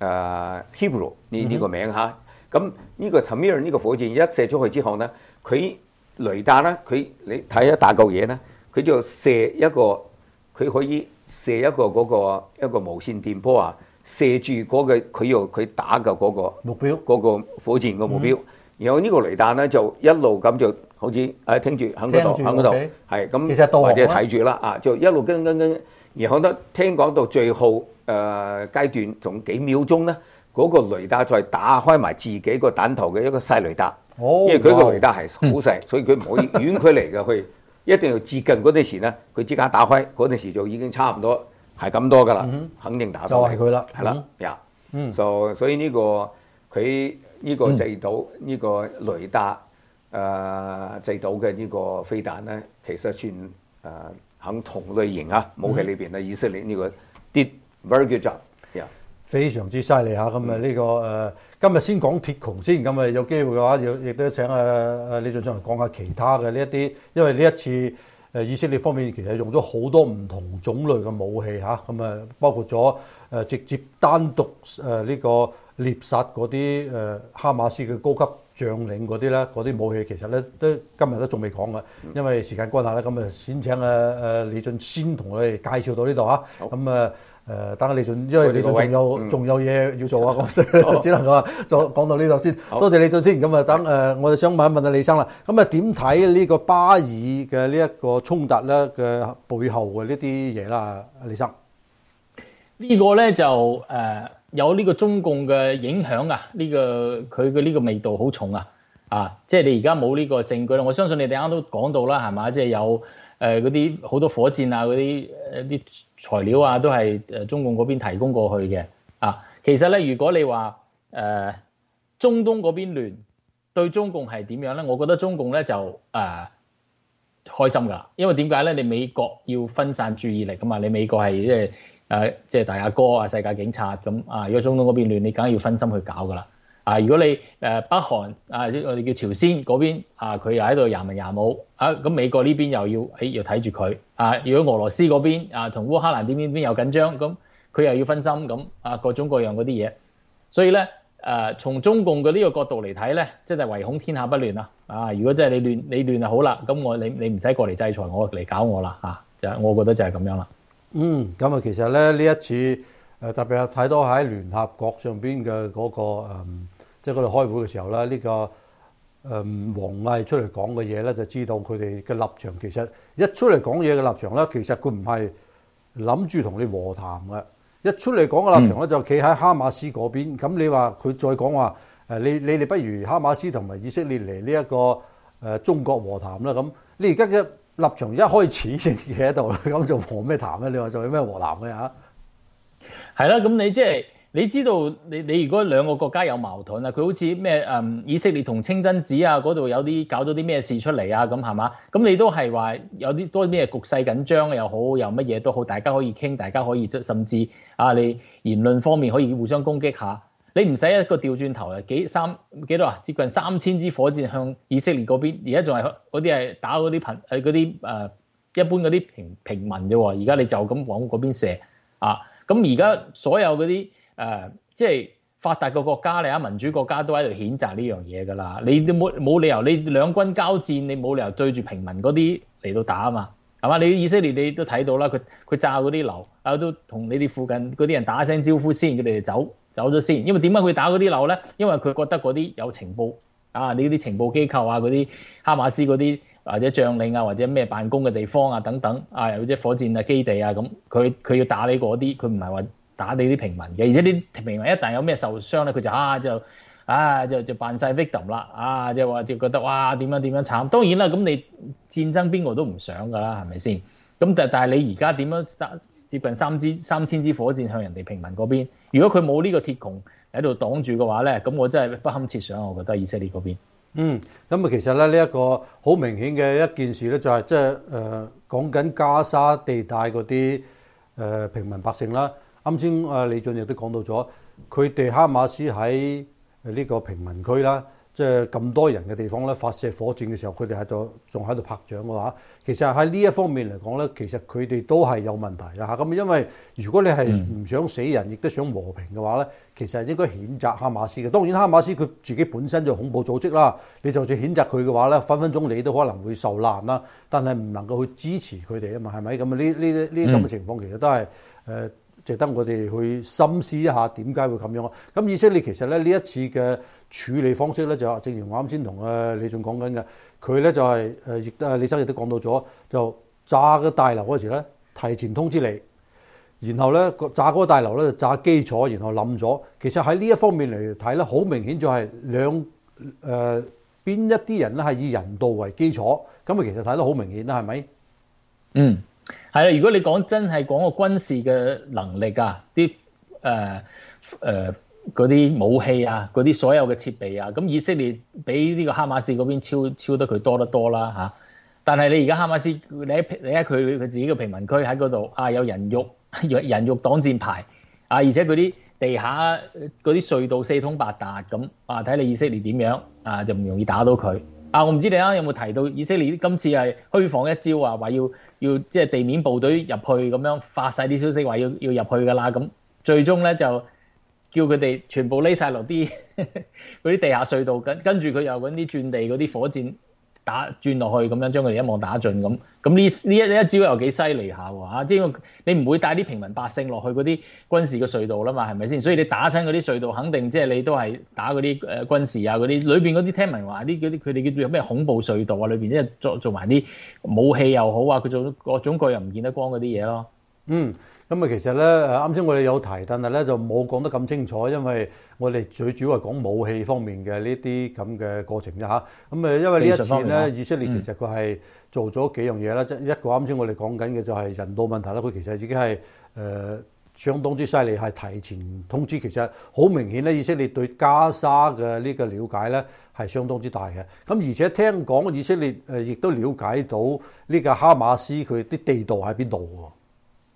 Hebrew 呢個名嚇。咁呢個 Tamir 呢個火箭一射出去之後咧，佢雷達咧，你睇一大嚿嘢咧，佢就射一個，佢可以射一個嗰個一個無線電波啊，射住嗰個佢打嘅嗰個目標， 嗰個火箭嘅目標。然後呢個雷達咧就一路咁就好似聽住喺嗰度，係咁， 其實或者睇住啦就一路跟，然後咧聽講到最後階段仲幾秒鐘咧，嗰個雷達再打開埋自己個彈頭嘅一個細雷達，因為佢個雷達係好細，所以佢唔可以遠距離嘅去，一定要接近嗰陣時咧，佢即刻打開嗰陣時就已經差唔多係咁多噶啦，肯定打到。 就係佢啦， 係啦，所以呢個佢。呢個製到呢個雷達製到嘅呢個飛彈咧，其實算喺同類型武器裏邊咧，以色列呢個 did very good job， 非常之犀利嚇。咁呢個今日先講鐵穹先，咁有機會嘅話，亦都請李俊上嚟講下其他嘅呢一啲，因為呢一次以色列方面其實用咗好多唔同種類嘅武器嚇，咁包括咗直接單獨呢個獵殺嗰啲哈馬斯嘅高級將領嗰啲咧，嗰啲武器其實咧都今日都仲未講嘅，因為時間關係咧，咁先請李俊先同我哋介紹到呢度嚇。咁等下李俊，因為李俊仲有嘢要做啊，咁只能夠就講到呢度先。多謝李俊先。咁等我哋想問一問李生啦。咁點睇呢個巴以嘅呢一個衝突咧嘅背後嘅呢啲嘢啦，李生？ 呢個咧就有呢個中共嘅影響啊！佢嘅呢個味道好重啊！即係你而家冇呢個證據啦。我相信你哋啱都講到啦，係嘛？即係有嗰啲好多火箭啊，嗰啲材料啊，都係中共嗰邊提供過去嘅啊。其實咧，如果你話中東嗰邊亂對中共係點樣咧？我覺得中共咧就開心㗎，因為點解咧？你美國要分散注意力㗎嘛，你美國係即係即係大阿哥啊、世界警察咁啊。如果中東嗰邊亂，你梗係要分心去搞㗎啦。啊，如果你北韓啊，我哋叫朝鮮嗰邊啊，佢又喺度廿文廿武啊，咁美國呢邊又要睇住佢啊。如果俄羅斯嗰邊啊同烏克蘭邊又緊張，咁佢又要分心咁啊，各種各樣嗰啲嘢。所以咧從中共嘅呢個角度嚟睇咧，即係唯恐天下不亂啦。啊，如果真係你亂就好啦，咁你唔使過嚟制裁我嚟搞我啦嚇。就我覺得就係咁樣啦。 咁啊，其實咧呢一次特別係睇到喺聯合國上邊嘅嗰個即係佢哋開會嘅時候咧，呢個王毅出嚟講嘅嘢咧，就知道佢哋嘅立場其實一出嚟講嘢嘅立場咧，其實佢唔係諗住同你和談嘅。一出嚟講嘅立場咧，就企喺哈馬斯嗰邊。咁你話佢再講話你哋不如哈馬斯同埋以色列嚟呢一個中國和談啦。咁你而家嘅立場一開始已經企喺度啦，咁就和咩談咧？你話仲有咩和談嘅嚇？ 係啦，咁你即係你知道你如果兩個國家有矛盾啊，佢好似咩以色列同清真寺啊嗰度有啲搞咗啲咩事出嚟啊咁係嘛？咁你都係話有啲多咩局勢緊張又好，又乜嘢都好，大家可以傾，大家可以甚至你言論方面可以互相攻擊下。你唔使一個調轉頭啊，幾多啊？接近3000支火箭向以色列嗰邊，而家仲係嗰啲係打嗰啲一般嗰啲平民啫喎。而家你就咁往嗰邊射啊！咁而家所有嗰啲即係發達嘅國家咧，民主國家都喺度譴責呢樣嘢㗎啦。你都冇理由，你兩軍交戰，你冇理由對住平民嗰啲嚟到打啊嘛，係嘛？你以色列你都睇到啦，佢炸嗰啲樓啊，都同你哋附近嗰啲人打聲招呼先，佢哋就走咗先。因為點解佢打嗰啲樓咧？因為佢覺得嗰啲有情報啊，你啲情報機構啊，嗰啲哈馬斯嗰啲或者將領啊，或者咩辦公嘅地方啊等等啊，有啲火箭啊基地啊咁，佢要打你嗰啲，佢唔係話打你啲平民嘅。而且啲平民一旦有咩受傷咧，佢就扮晒 victim 啦，即係話就覺得哇點樣慘。當然啦，咁你戰爭邊個都唔想㗎啦，係咪先？咁但係你而家點樣接近3000支火箭向人哋平民嗰邊？如果佢冇呢個鐵穹喺度擋住嘅話咧，咁我真係不堪設想。我覺得以色列嗰邊。 咁啊，其實咧呢一個好明顯嘅一件事咧，就係即係講緊加沙地帶嗰啲平民百姓啦。啱先李俊亦都講到咗，佢哋哈馬斯喺呢個平民區啦，即係咁多人嘅地方咧，發射火箭嘅時候，佢哋仲喺度拍掌嘅話，其實喺呢一方面嚟講咧，其實佢哋都係有問題嘅嚇。咁因為如果你係唔想死人，亦都想和平嘅話咧，其實應該譴責哈馬斯嘅。當然哈馬斯佢自己本身就恐怖組織啦，你就算譴責佢嘅話咧，分分鐘你都可能會受難啦。但係唔能夠去支持佢哋啊嘛，係咪？咁啊呢啲咁嘅情況其實都係值得我哋去深思一下點解會咁樣。咁以色列其實咧呢一次嘅處理方式咧，就正如我啱先同李俊講緊嘅，佢咧就係亦都李生亦都講到咗，就炸個大樓嗰時咧提前通知你，然後咧炸嗰個大樓咧就炸基礎，然後冧咗。其實喺呢一方面嚟睇咧，好明顯就係邊一啲人咧係以人道為基礎，咁啊其實睇得好明顯啦，係咪？ 係啦，如果你真係講個軍事嘅能力啊，啲嗰啲武器啊，嗰啲所有嘅設備啊，咁以色列比呢個哈馬斯嗰邊超得佢多得多啦嚇。但係你而家哈馬斯，你喺佢自己嘅平民區喺嗰度啊，有人肉擋箭牌啊，而且佢啲地下嗰啲隧道四通八達咁啊，睇你以色列點樣啊，就唔容易打到佢。我唔知你啱有冇提到以色列今次係虛晃一招啊，話要即係地面部隊入去咁樣發晒啲消息，話要入去㗎啦。咁最終咧就叫佢哋全部匿晒落啲嗰啲地下隧道，跟住佢又揾啲轉地嗰啲火箭轉落去，咁樣將佢哋一網打盡咁。咁呢一招又幾犀利下喎，即係你唔會帶啲平民百姓落去嗰啲軍事嘅隧道啦嘛，係咪先？所以你打親嗰啲隧道，肯定即係你都係打嗰啲軍事啊嗰啲，裏邊嗰啲聽聞話啲佢哋叫做咩恐怖隧道啊，裏邊即係做埋啲武器又好啊，佢做各種各樣唔見得光嗰啲嘢咯。 咁啊，其實咧啱先我哋有提，但係咧就冇講得咁清楚，因為我哋最主要係講武器方面嘅呢啲咁嘅過程啫嚇。咁因為呢一次咧，以色列其實佢係做咗幾樣嘢啦，即係一個啱先我哋講緊嘅就係人道問題啦。佢其實已經係相當之犀利，係提前通知。其實好明顯咧，以色列對加沙嘅呢個了解咧係相當之大嘅。咁而且聽講以色列亦都了解到呢個哈馬斯佢啲地道喺邊度喎。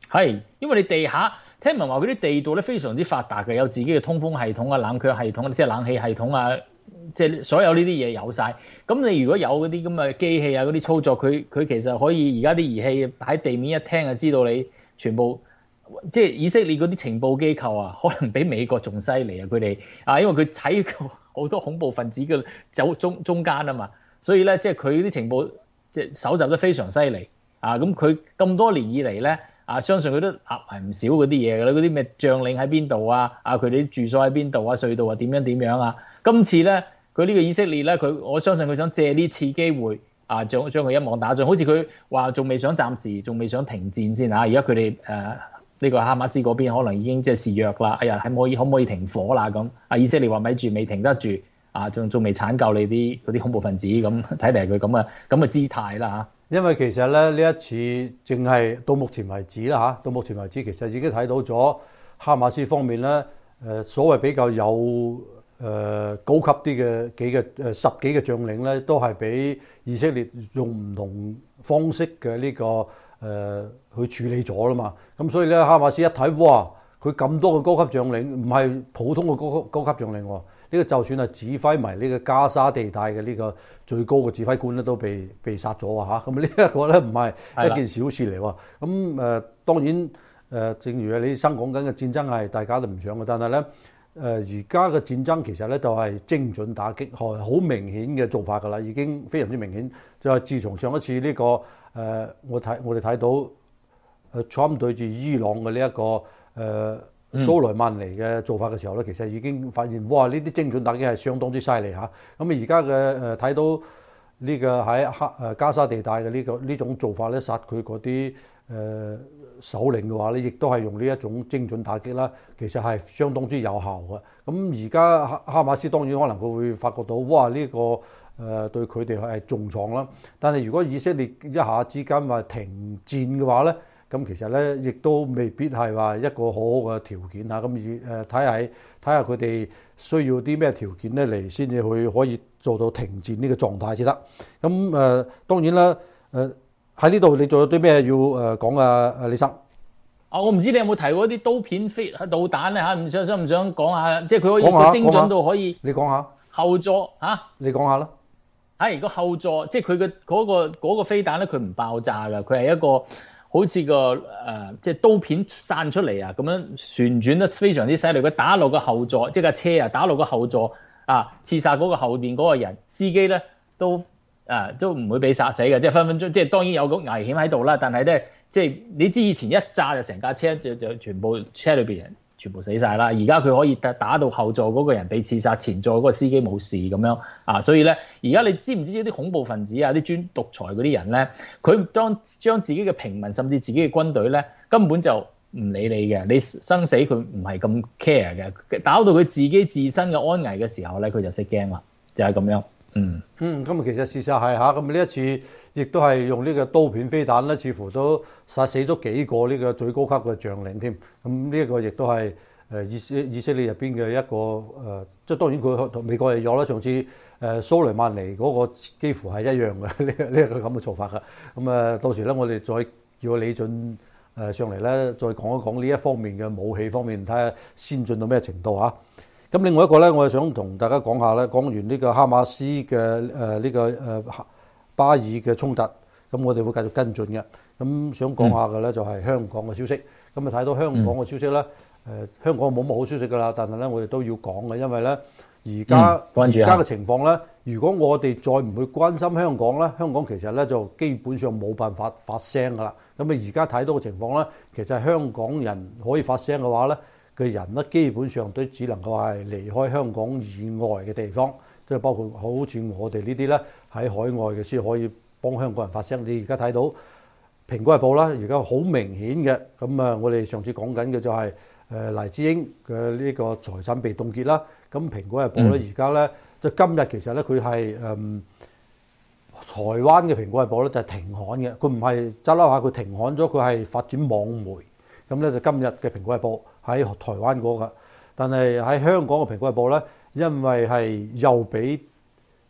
係，因為你地下聽聞話嗰啲地道咧非常之發達嘅，有自己嘅通風系統啊、冷卻系統，即係冷氣系統啊，即係所有呢啲嘢有晒。咁你如果有嗰啲咁嘅機器啊、嗰啲操作，佢其實可以而家啲儀器喺地面一聽就知道你全部。即係以色列嗰啲情報機構啊，可能比美國仲犀利啊！佢哋啊，因為佢睇好多恐怖分子嘅走中間啊嘛，所以咧即係佢啲情報即係搜集得非常犀利啊！咁佢咁多年以嚟咧啊，相信佢都壓埋唔少嗰啲嘢㗎啦，嗰啲咩將領喺邊度啊？啊，佢哋啲住所喺邊度啊？隧道啊點樣啊？今次咧佢呢個以色列咧，我相信佢想借呢次機會啊，將佢一網打盡。好似佢話仲未想暫時，仲未想停戰先啊！而家佢哋呢個哈馬斯嗰邊可能已經即係示弱啦，哎呀，可唔可以停火啦咁？啊，以色列話咪住未停得住，啊，仲未剷救你嗰啲恐怖分子咁，睇嚟係佢咁嘅姿態啦嚇。 因為其實咧呢一次淨係到目前為止啦嚇，到目前為止其實已經睇到咗哈馬斯方面咧所謂比較有高級啲嘅十幾個將領咧，都係俾以色列用唔同方式嘅呢個去處理咗啦嘛，咁所以咧哈馬斯一睇，哇！佢咁多個高級將領，唔係普通嘅高級將領喎，呢個就算係指揮埋呢個加沙地帶嘅呢個最高嘅指揮官咧，都被殺咗啊嚇！咁呢一個咧唔係一件小事嚟喎。咁當然正如李醫生講緊嘅戰爭係大家都唔想嘅，但係咧而家嘅戰爭其實咧就係精準打擊，係好明顯嘅做法㗎啦，已經非常之明顯。就係自從上一次呢個我哋睇到Trump 對住伊朗嘅呢一個蘇萊曼尼嘅做法嘅時候咧，其實已經發現哇！呢啲精準打擊係相當之犀利嚇。咁而家嘅睇到呢個喺加沙地帶嘅呢種做法咧，殺佢嗰啲首領嘅話咧，亦都係用呢一種精準打擊啦。其實係相當之有效嘅。咁而家哈馬斯當然可能佢會發覺到哇！呢個對佢哋係重創啦。但係如果以色列一下之間話停戰嘅話咧，咁其實咧亦都未必係話一個好好嘅條件嚇。咁睇下佢哋需要啲咩條件咧嚟先至去可以做到停戰呢個狀態先得。咁當然啦，喺呢度你仲有啲咩要講啊？李生我唔知你有冇提過啲刀片導彈咧嚇？想唔想講下？即係佢可以精準到可以。 你講下後座嚇？ 你講下啦。 係個後座，即係佢嘅嗰個飛彈咧，佢唔爆炸㗎，佢係一個好似個即係刀片散出嚟啊，咁樣旋轉得非常之犀利。佢打落個後座，即係架車啊，打落個後座啊，刺殺嗰個後邊嗰個人，司機咧都唔會被殺死嘅，即係分分鐘，即係當然有個危險喺度啦。但係咧，即係你知以前一炸就成架車就全部車裏邊人全部死晒啦。而家佢可以打到後座嗰個人被刺殺，前座嗰個司機冇事咁樣啊。所以咧，而家你知唔知啲恐怖分子啊、啲專獨裁嗰啲人咧，佢將自己嘅平民甚至自己嘅軍隊咧，根本就唔理你嘅，你生死佢唔係咁 care 嘅。打到佢自己自身嘅安危嘅時候咧，佢就識驚啦，就係咁樣。 咁其實事實係嚇，咁呢一次亦都係用呢個刀片飛彈咧，似乎都殺死咗幾個呢個最高級嘅將領添。咁呢一個亦都係以色列入邊嘅一個即係當然佢同美國係有啦。上次蘇萊曼尼嗰個幾乎係一樣嘅呢個咁嘅做法㗎。咁到時咧，我哋再叫李俊上嚟咧，再講一講呢一方面嘅武器方面，睇下先進到咩程度嚇。咁另外一個咧，我係想同大家講下咧，講完呢個哈馬斯嘅呢個巴爾嘅衝突，咁我哋會繼續跟進嘅。咁想講下嘅咧就係香港嘅消息。咁睇到香港嘅消息咧，香港冇乜好消息㗎啦，但係咧我哋都要講嘅，因為咧而家嘅情況咧，如果我哋再唔去關心香港咧，香港其實咧就基本上冇辦法發聲㗎啦。咁而家睇到嘅情況咧，其實香港人可以發聲嘅話咧，嘅人咧，基本上都只能夠係離開香港以外嘅地方，即係包括好似我哋呢啲咧喺海外嘅先可以幫香港人發聲。你而家睇到《蘋果日報》啦，而家好明顯嘅。咁我哋上次講緊嘅就係黎智英嘅呢個財產被凍結啦。咁《蘋果日報》咧而家咧，即係今日其實咧佢係台灣嘅《蘋果日報》咧就係停刊嘅，佢唔係執笠下，佢停刊咗，佢係發展網媒。咁咧就今日嘅《蘋果日報》喺台灣嗰個，但係喺香港嘅《蘋果日報》咧，因為係又俾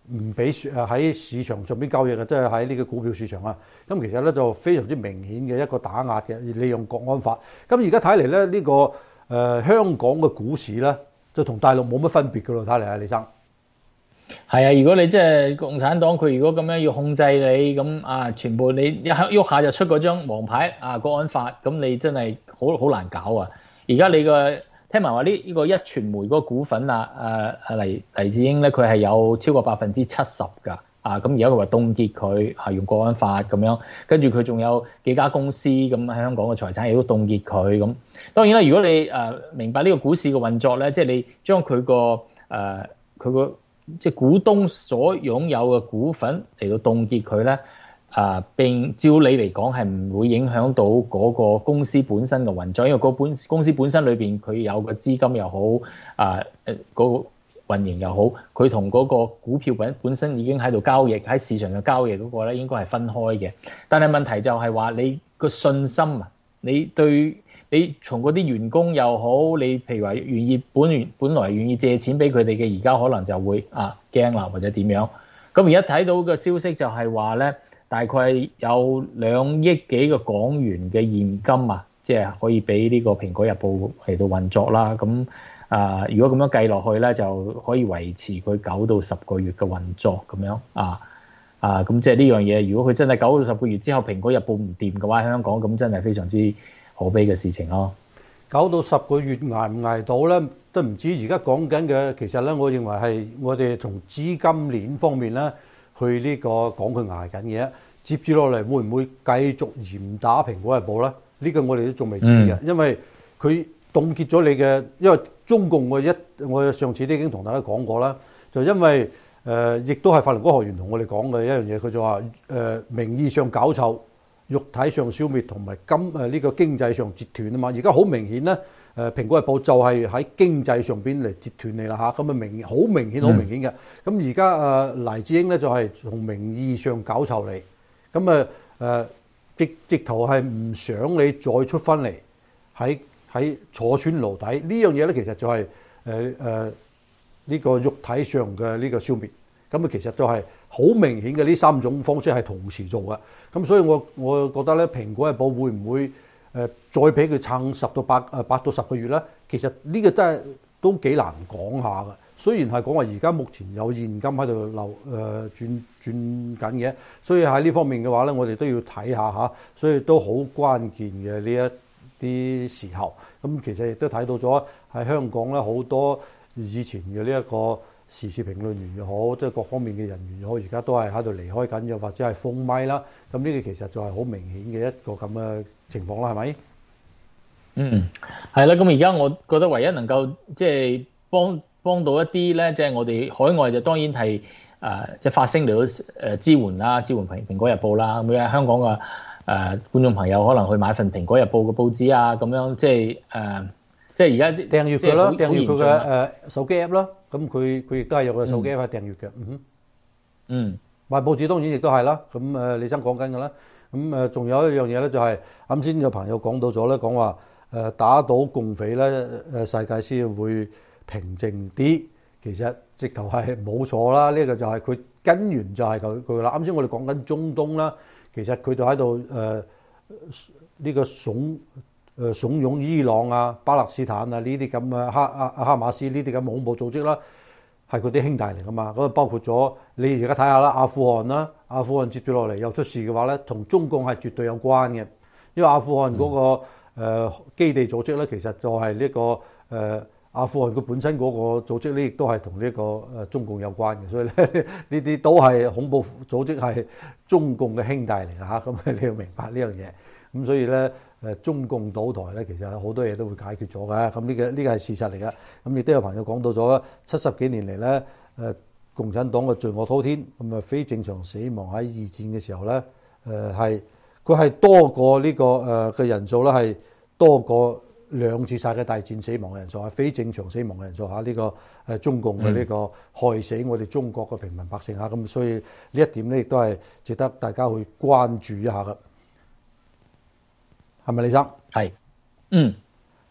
唔俾喺市場上邊交易嘅，即係喺呢個股票市場啊。咁其實咧就非常之明顯嘅一個打壓嘅，利用國安法。咁而家睇嚟咧，呢個香港嘅股市咧就同大陸冇乜分別㗎咯。睇嚟啊，李生。 係啊，如果你即係共產黨，佢如果咁樣要控制你，咁啊，全部你一喐下就出嗰張黃牌啊，國安法，咁你真係好難搞啊！而家你個聽聞話呢個壹傳媒嗰個股份啊，黎智英咧，佢係有超過70%㗎，啊，咁而家佢話凍結佢係用國安法咁樣，跟住佢仲有幾家公司咁喺香港嘅財產亦都凍結佢咁。當然啦，如果你明白呢個股市嘅運作咧，即係你將佢個即係股東所擁有嘅股份嚟到凍結佢咧，並照理嚟講係唔會影響到嗰個公司本身嘅運作，因為公司本身裏邊佢有個資金又好，嗰個運營又好，佢同嗰個股票本身已經喺度交易，喺市場嘅交易嗰個咧應該係分開嘅。但係問題就係話你個信心啊，你從嗰啲員工又好，你譬如話願意本來願意借錢俾佢哋嘅，而家可能就會驚啦，或者點樣？咁而家睇到嘅消息就係話咧，大概有2億幾個港元嘅現金啊，即係可以俾呢個蘋果日報嚟到運作啦。咁如果咁樣計落去咧，就可以維持佢9到10個月嘅運作咁樣咁即係呢樣嘢，如果佢真係9到10個月之後蘋果日報唔掂嘅話，香港咁真係非常之可悲嘅事情咯。 9到10個月捱唔捱到咧，都唔知。而家講緊嘅其實咧，我認為係我哋從資金鏈方面咧去呢個講佢捱緊嘅。接住落嚟會唔會繼續嚴打蘋果日報咧？呢個我哋都仲未知嘅，因為佢凍結咗你嘅，因為中共我上次都已經同大家講過啦，就因為亦都係法輪功學員同我哋講嘅一樣嘢，佢就話名義上搞臭，肉體上消滅，同埋呢個經濟上截斷啊嘛。而家好明顯咧，蘋果日報就係喺經濟上邊嚟截斷你啦嚇，咁啊好明顯嘅。咁而家黎智英咧就係從名義上搞臭你，咁直頭係唔想你再出翻嚟喺坐穿牢底呢樣嘢咧，其實就係呢個肉體上嘅呢個消滅。咁其實就係好明顯嘅，呢3種方式係同時做嘅。咁所以我覺得咧，蘋果日報會唔會再俾佢撐8到10個月咧？其實呢個真係都幾難講下嘅。雖然係講話而家目前有現金喺度轉緊嘅，所以喺呢方面嘅話咧，我哋都要睇下嚇。所以都好關鍵嘅呢一啲時候。咁其實亦都睇到咗喺香港咧，好多以前嘅呢一個時事評論員又好，即係各方面嘅人員又好，而家都係喺度離開緊，又或者係封咪啦。咁呢個其實就係好明顯嘅一個咁嘅情況啦，係咪？係啦。咁而家我覺得唯一能夠即係幫到一啲咧，即係我哋海外就當然係即係發聲嚟到支援啦，支援蘋果日報啦。咁喺香港嘅觀眾朋友可能去買份蘋果日報嘅報紙啊，咁樣即係而家訂閱佢啦，訂閱佢嘅手機 app 啦。咁佢亦都係有個手機 app 訂閱嘅。買報紙當然亦都係啦。咁李生講緊嘅啦。咁仲有一樣嘢咧，就係啱先有朋友講到咗咧，講話打倒共匪咧，世界先會平靜啲。其實直頭係冇錯啦。呢個就係佢根源就係佢啦。啱先我哋講緊中東啦，其實佢就喺度呢個慫恿伊朗啊、巴勒斯坦啊呢啲咁嘅哈馬斯呢啲咁嘅恐怖組織啦，係佢啲兄弟嚟噶嘛。咁包括咗你而家睇下啦，阿富汗啦，阿富汗接住落嚟又出事嘅話咧，同中共係絕對有關嘅。因為阿富汗嗰個基地組織咧，其實就係呢個阿富汗佢本身嗰個組織咧，亦都係同呢個中共有關嘅。所以咧呢啲都係恐怖組織，係中共嘅兄弟嚟㗎嚇。咁你要明白呢樣嘢。咁所以咧中共倒台咧，其實好多嘢都會解決咗嘅。咁呢個係事實嚟嘅。咁亦都有朋友講到咗70幾年嚟咧，共產黨嘅罪惡滔天，咁啊非正常死亡喺二戰嘅時候咧，佢係多過呢個嘅人數咧，係多過2次世界大戰死亡嘅人數，係非正常死亡嘅人數嚇。呢個中共嘅呢個害死我哋中國嘅平民百姓嚇。咁所以呢一點咧，亦都係值得大家去關注一下嘅。係咪李生？係，係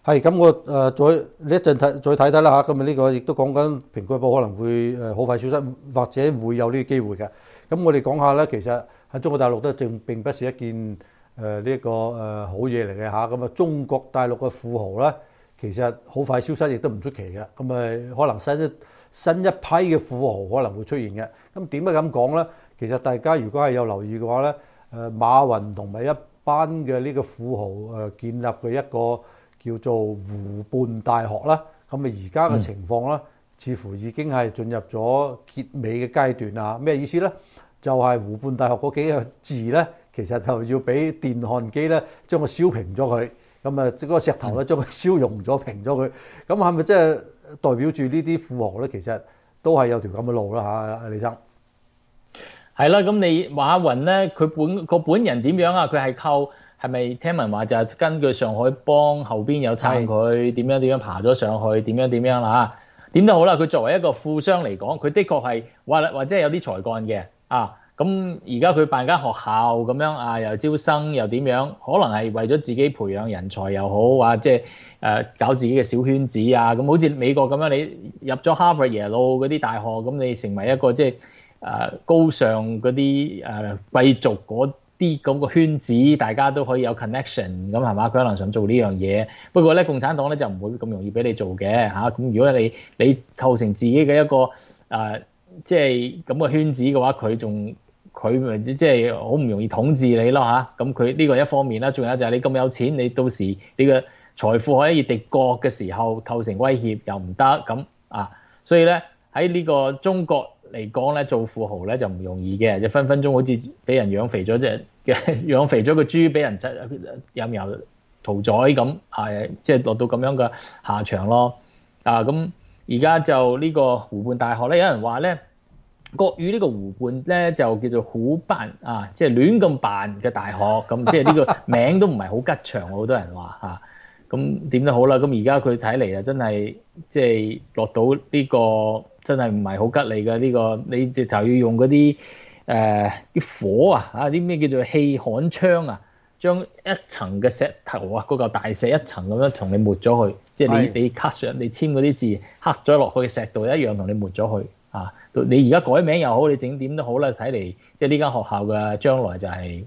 係咁，我再呢一陣再睇睇啦嚇。咁啊呢個亦都講緊《蘋果日報》可能會好快消失，或者會有呢個機會嘅。咁我哋講下咧，其實喺中國大陸都並不是一件呢一個好嘢嚟嘅嚇。咁啊，中國大陸嘅富豪咧，其實好快消失亦都唔出奇嘅。咁啊，可能新一批嘅富豪可能會出現嘅。咁點解咁講咧？其實大家如果係有留意嘅話咧，馬雲同埋一班嘅呢個富豪建立嘅一個叫做湖畔大學啦，咁啊而家嘅情況咧，似乎已經係進入咗結尾嘅階段啦。咩意思咧？就係湖畔大學嗰幾個字咧，其實就要俾電焊機咧將佢燒平咗佢，咁啊嗰個石頭咧將佢燒溶咗平咗佢。咁係咪即係代表住呢啲富豪咧？其實都係有條咁嘅路啦嚇，李生。 係啦，咁你馬雲咧，佢本人點樣啊？佢係靠係咪聽聞話就係根據上海幫後邊有撐佢點樣爬咗上去，點樣啦？點都好啦，佢作為一個富商嚟講，佢的確係或者有啲才幹嘅啊。咁而家佢辦間學校咁樣啊，又招生又點樣？可能係為咗自己培養人才又好，或者搞自己嘅小圈子啊。咁好似美國咁樣，你入咗哈佛耶魯嗰啲大學，咁你成為一個即係高尚嗰啲貴族嗰啲咁個圈子，大家都可以有 connection 咁係嘛？佢可能想做呢樣嘢，不過咧共產黨咧就唔會咁容易俾你做嘅嚇。咁如果你構成自己嘅一個即係咁嘅圈子嘅話，佢咪即係好唔容易統治你咯嚇。咁佢呢個一方面啦，仲有就係你咁有錢，你到時你嘅財富可以敵國嘅時候構成威脅又唔得咁啊。所以咧喺呢個中國嚟講咧，做富豪咧就唔容易嘅，就分分鐘好似俾人養肥咗養肥咗個豬，俾人任由屠宰咁即係落到咁樣嘅下場咯。咁而家就呢個湖畔大學咧，有人話咧國語呢個湖畔咧就叫做虎辦即係亂咁辦嘅大學，咁即係呢個名都唔係好吉祥，好多人話咁點都好啦。咁而家佢睇嚟啊，真係即係落到呢個真係唔係好吉利嘅呢個，你直頭要用嗰啲啲火啲咩叫做氣焊槍將一層嘅石頭嗰嚿大石一層咁樣同你抹咗去，即係你刻上你簽嗰啲字刻咗落去嘅石度一樣同你抹咗去你而家改名又好，你整點都好啦，睇嚟即係呢間學校嘅將來就係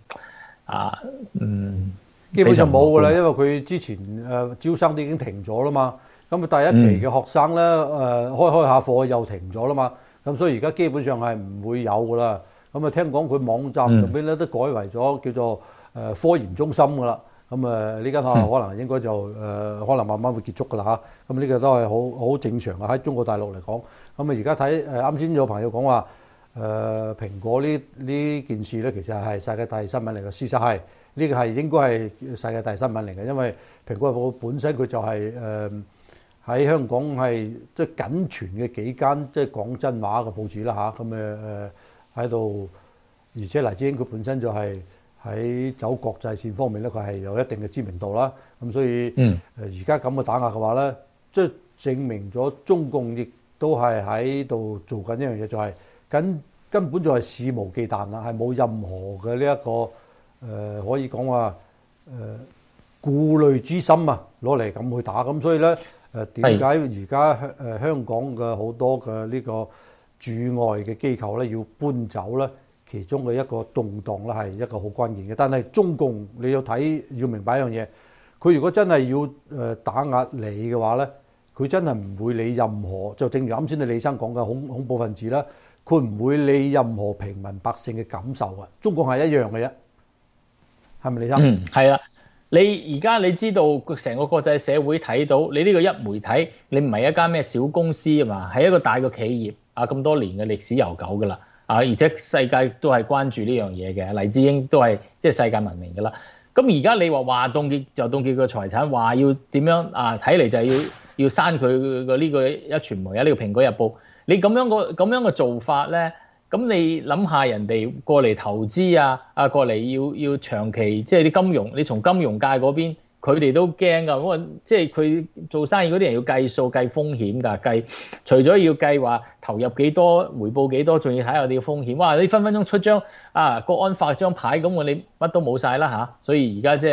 基本上冇㗎啦，因為佢之前招生都已經停咗啦嘛。咁第一期嘅學生咧開下課又停咗啦嘛。咁所以而家基本上係唔會有㗎啦。咁聽講佢網站上邊咧都改為咗叫做科研中心㗎啦。咁呢間學校可能應該就可能慢慢會結束㗎啦嚇。咁呢個都係好正常嘅喺中國大陸嚟講。咁而家睇啱先有朋友講話蘋果呢件事咧，其實係世界大新聞嚟嘅。事實係呢個係應該係世界大新聞嚟嘅，因為蘋果日報本身佢就係喺香港係即係僅存嘅幾間即係講真話嘅報紙啦嚇。咁喺度，而且黎智英佢本身就係喺走國際線方面咧，佢係有一定嘅知名度啦。咁所以而家咁嘅打壓嘅話咧，即係證明咗中共亦都係喺度做緊一樣嘢，就係根本就係肆無忌憚啦，係冇任何嘅呢一個可以講話顧慮之心攞嚟咁去打。咁所以咧點解而家香港嘅好多嘅呢個駐外嘅機構咧要搬走咧？其中嘅一個動盪咧係一個好關鍵嘅。但係中共你要明白一樣嘢，佢如果真係要打壓你嘅話咧，佢真係唔會理任何，就正如啱先李生講嘅恐怖分子啦，佢唔會理任何平民百姓嘅感受啊。中共係一樣嘅啫，係咪李生？係啊。你而家你知道成個國際社會睇到你呢個一媒體，你唔係一間咩小公司啊嘛，係一個大嘅企業咁多年嘅歷史悠久噶啦而且世界都係關注呢樣嘢嘅，黎智英都係即係世界聞名噶啦。咁而家你話凍結就凍結個財產，話要點樣睇嚟就係要刪佢個呢個一傳媒呢個蘋果日報。你咁樣嘅做法咧，咁你諗下人哋過嚟投資過嚟要長期即係啲金融，你從金融界嗰邊佢哋都驚噶，咁即係佢做生意嗰啲人要計數計風險㗎，除咗要計話投入幾多回報幾多，仲要睇下你嘅風險。哇！你分分鐘出張國安法張牌咁，你乜都冇晒啦所以而家即係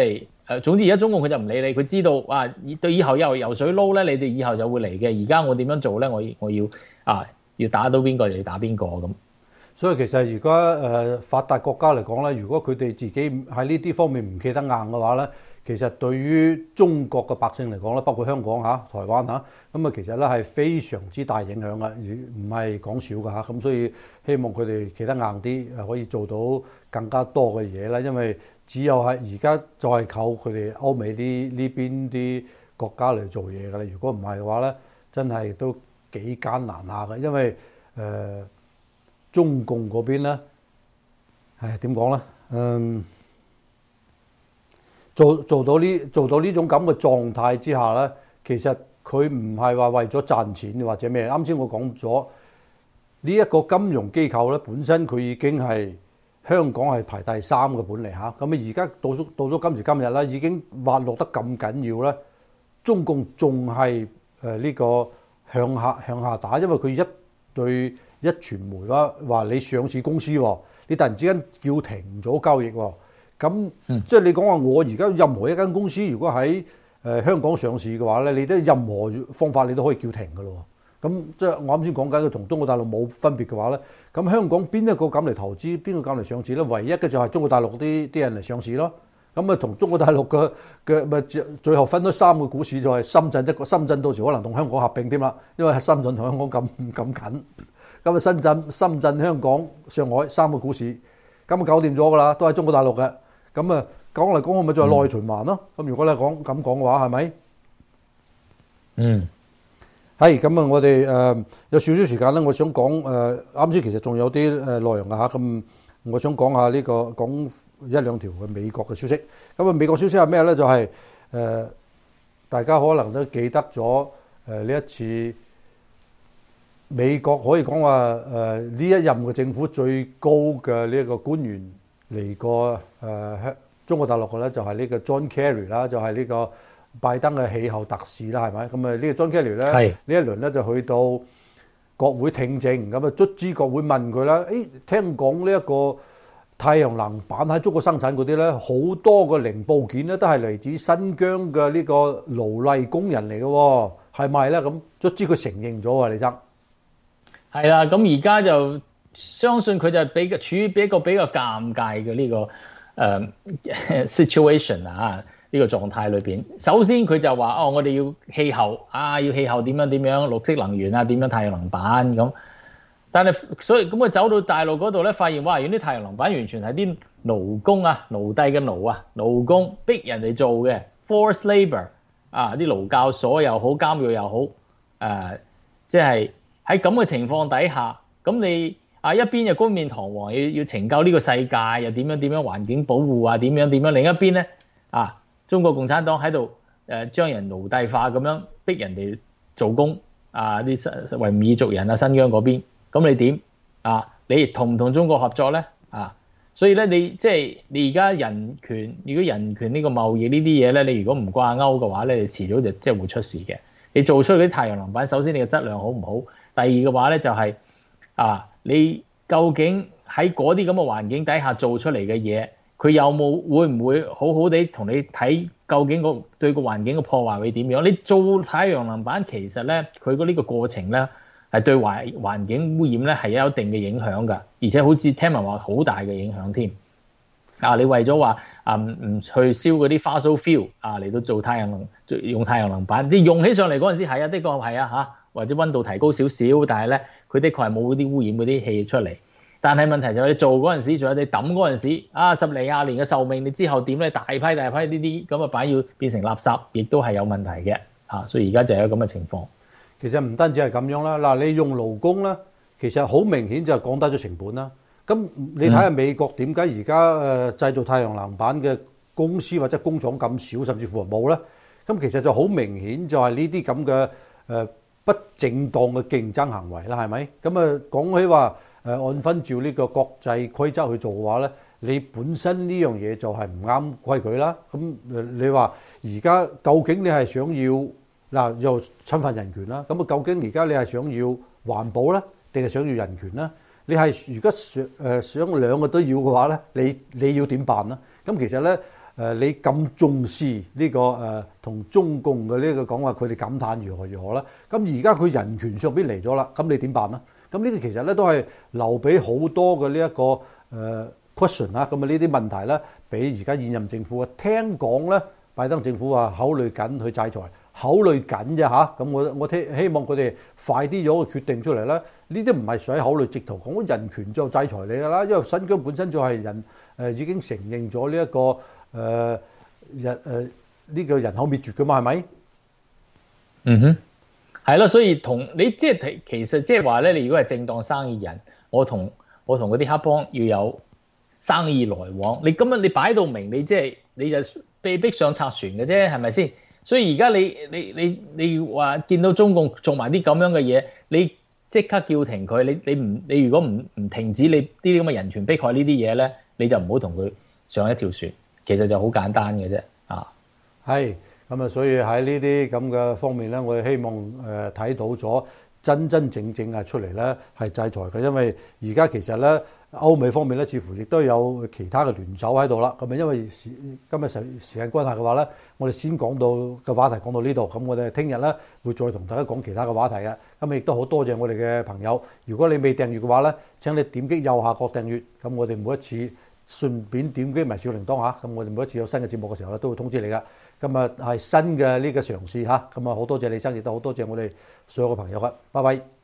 總之而家中共佢就唔理你，佢知道對以後又游水撈咧，你哋以後就會嚟嘅。而家我點樣做咧？我要打到邊個就要打邊個咁。 所以其實而家發達國家嚟講咧，如果佢哋自己喺呢啲方面唔企得硬嘅話咧，其實對於中國嘅百姓嚟講咧，包括香港台灣咁啊，其實咧係非常之大影響嘅，唔係講少㗎咁所以希望佢哋企得硬啲，可以做到更加多嘅嘢啦。因為只有係而家再靠佢哋歐美呢邊啲國家嚟做嘢㗎啦。如果唔係嘅話咧，真係都幾艱難下嘅，因為中共嗰邊咧，點講咧？做到呢種咁嘅狀態之下咧，其實佢唔係話為咗賺錢或者咩。啱先我講咗呢一個金融機構咧，本身佢已經係香港係排第3嘅本嚟嚇。咁啊而家到咗今時今日咧，已經滑落得咁緊要咧，中共仲係呢個向下打，因為佢一對一傳媒話你上市公司喎，你突然之間叫停咗交易喎。咁即係你講話，我而家任何一間公司，如果喺香港上市嘅話咧，你都任何方法你都可以叫停㗎咯。咁即係我啱先講緊嘅同中國大陸冇分別嘅話咧，咁香港邊一個敢嚟投資，邊個敢嚟上市咧？唯一嘅就係中國大陸啲人嚟上市咯。咁啊，同中國大陸嘅咪最後分咗3個股市，就係深圳一個，深圳到時可能同香港合併添啦，因為深圳同香港咁緊。咁啊，深圳、香港、上海3個股市，咁啊搞掂咗㗎啦，都係中國大陸嘅。咁啊，講嚟講去咪就係內循環咯。咁如果你咁講嘅話，係咪？係咁啊！我哋有少少時間咧，我想講啱先其實仲有啲內容啊嚇。咁我想講下講1-2條嘅美國嘅消息。咁啊，美國消息係咩咧？就係大家可能都記得咗呢一次美國可以講話呢一任嘅政府最高嘅呢一個官員嚟過中國大陸嘅咧，就係呢個 John Kerry 啦，就係呢個拜登嘅氣候特使啦，係咪？咁啊，呢個 John Kerry 咧，呢一輪咧就去到國會聽證，咁啊，卒之國會問佢啦，聽講呢一個太陽能板喺中國生產嗰啲咧，好多個零部件咧都係嚟自新疆嘅呢個勞力工人嚟嘅喎，係咪咧？咁卒之佢承認咗啊，李生。係啦，咁而家就相信佢就處於一個比較尷尬嘅呢個situation 啊，呢個狀態裏邊。首先佢就話我哋要氣候要氣候點樣綠色能源啊，點樣太陽能板咁。但係所以咁佢走到大陸嗰度咧，發現哇，原來啲太陽能板完全係啲勞工奴隸嘅勞工逼人哋做嘅 forced labour 啲勞教所又好，監獄又好，即係喺咁嘅情況底下，咁你一邊就冠冕堂皇要拯救呢個世界，又點樣環境保護啊，點樣，另一邊咧中國共產黨喺度將人奴隸化咁樣逼人哋做工啲維吾爾族人新疆嗰邊，咁你點你同唔同中國合作咧所以咧你而家人權，如果人權呢個貿易呢啲嘢咧，你如果唔掛鈎嘅話咧，你遲早就即係會出事嘅。你做出嗰啲太陽能板，首先你嘅質量好唔好？第二嘅話咧就係你究竟喺嗰啲咁嘅環境底下做出嚟嘅嘢，佢有冇會唔會好好地同你睇究竟對個環境嘅破壞會點樣？你做太陽能板其實咧，佢呢個過程咧係對環境污染咧係有一定嘅影響㗎，而且好似聽聞話好大嘅影響添。你為咗話唔去燒嗰啲 fossil fuel 嚟到做用太陽能板，即係用起上嚟嗰陣時係的確係或者溫度提高少少，但係咧佢的確係冇嗰啲污染嗰啲氣出嚟。但係問題就係你做嗰陣時，仲有你抌嗰陣時，10年20年嘅壽命，你之後點咧？大批呢啲咁嘅板要變成垃圾，亦都係有問題嘅所以而家就有咁嘅情況。其實唔單止係咁樣啦，嗱你用勞工咧，其實好明顯就係降低咗成本啦。咁你睇下美國點解而家製造太陽能板嘅公司或者工廠咁少，甚至乎冇咧？咁其實就好明顯就係呢啲咁嘅不正當嘅競爭行為啦，係咪？咁講起話按分照呢個國際規則去做嘅話咧，你本身呢樣嘢就係唔啱規矩啦。咁你話而家究竟你係想要又侵犯人權啦？咁究竟而家你係想要環保咧，定係想要人權咧？你係如果想兩個都要嘅話咧，你要點辦咧？咁其實咧你咁重視呢個同中共嘅呢個講話，佢哋感嘆如何啦。咁而家佢人權上邊嚟咗啦，咁你點辦呢？咁呢個其實咧都係留俾好多嘅呢一個question 啊，咁啊呢啲問題咧，俾而家現任政府啊，聽講咧，拜登政府話考慮緊去制裁，考慮緊啫嚇。咁我希望佢哋快啲有個決定出嚟啦。呢啲唔係使考慮，直頭講人權就制裁你㗎啦。因為新疆本身就係已經承認咗呢一個呢個人口滅絕㗎嘛，係咪？ 嗯哼。係咯，所以同你即係其實即係話咧，你如果係正當生意人，我同嗰啲黑幫要有生意來往，你今日你擺到明，你即係你就被逼上賊船嘅啫，係咪先？所以而家你話見到中共做埋啲咁樣嘅嘢，你即刻叫停佢，你如果唔停止你呢啲咁嘅人權迫害呢啲嘢咧，你就唔好同佢上一條船，其實就好簡單嘅啫啊。 係。咁啊，所以喺呢啲咁嘅方面咧，我哋希望睇到咗真真正正係出嚟咧係制裁嘅，因為而家其實咧歐美方面咧似乎亦都有其他嘅聯手喺度啦。咁啊，因為今日時間關係嘅話咧，我哋先講到嘅話題講到呢度，咁我哋聽日咧會再同大家講其他嘅話題嘅。咁亦都好多謝我哋嘅朋友，如果你未訂閱嘅話咧，請你點擊右下角訂閱，咁我哋每一次順便點擊埋小鈴鐺嚇，咁我哋每一次有新嘅節目嘅時候咧都會通知你㗎。今日係新嘅呢個嘗試嚇，咁啊好多謝李生，亦都好多謝我哋所有嘅朋友嘅，拜拜。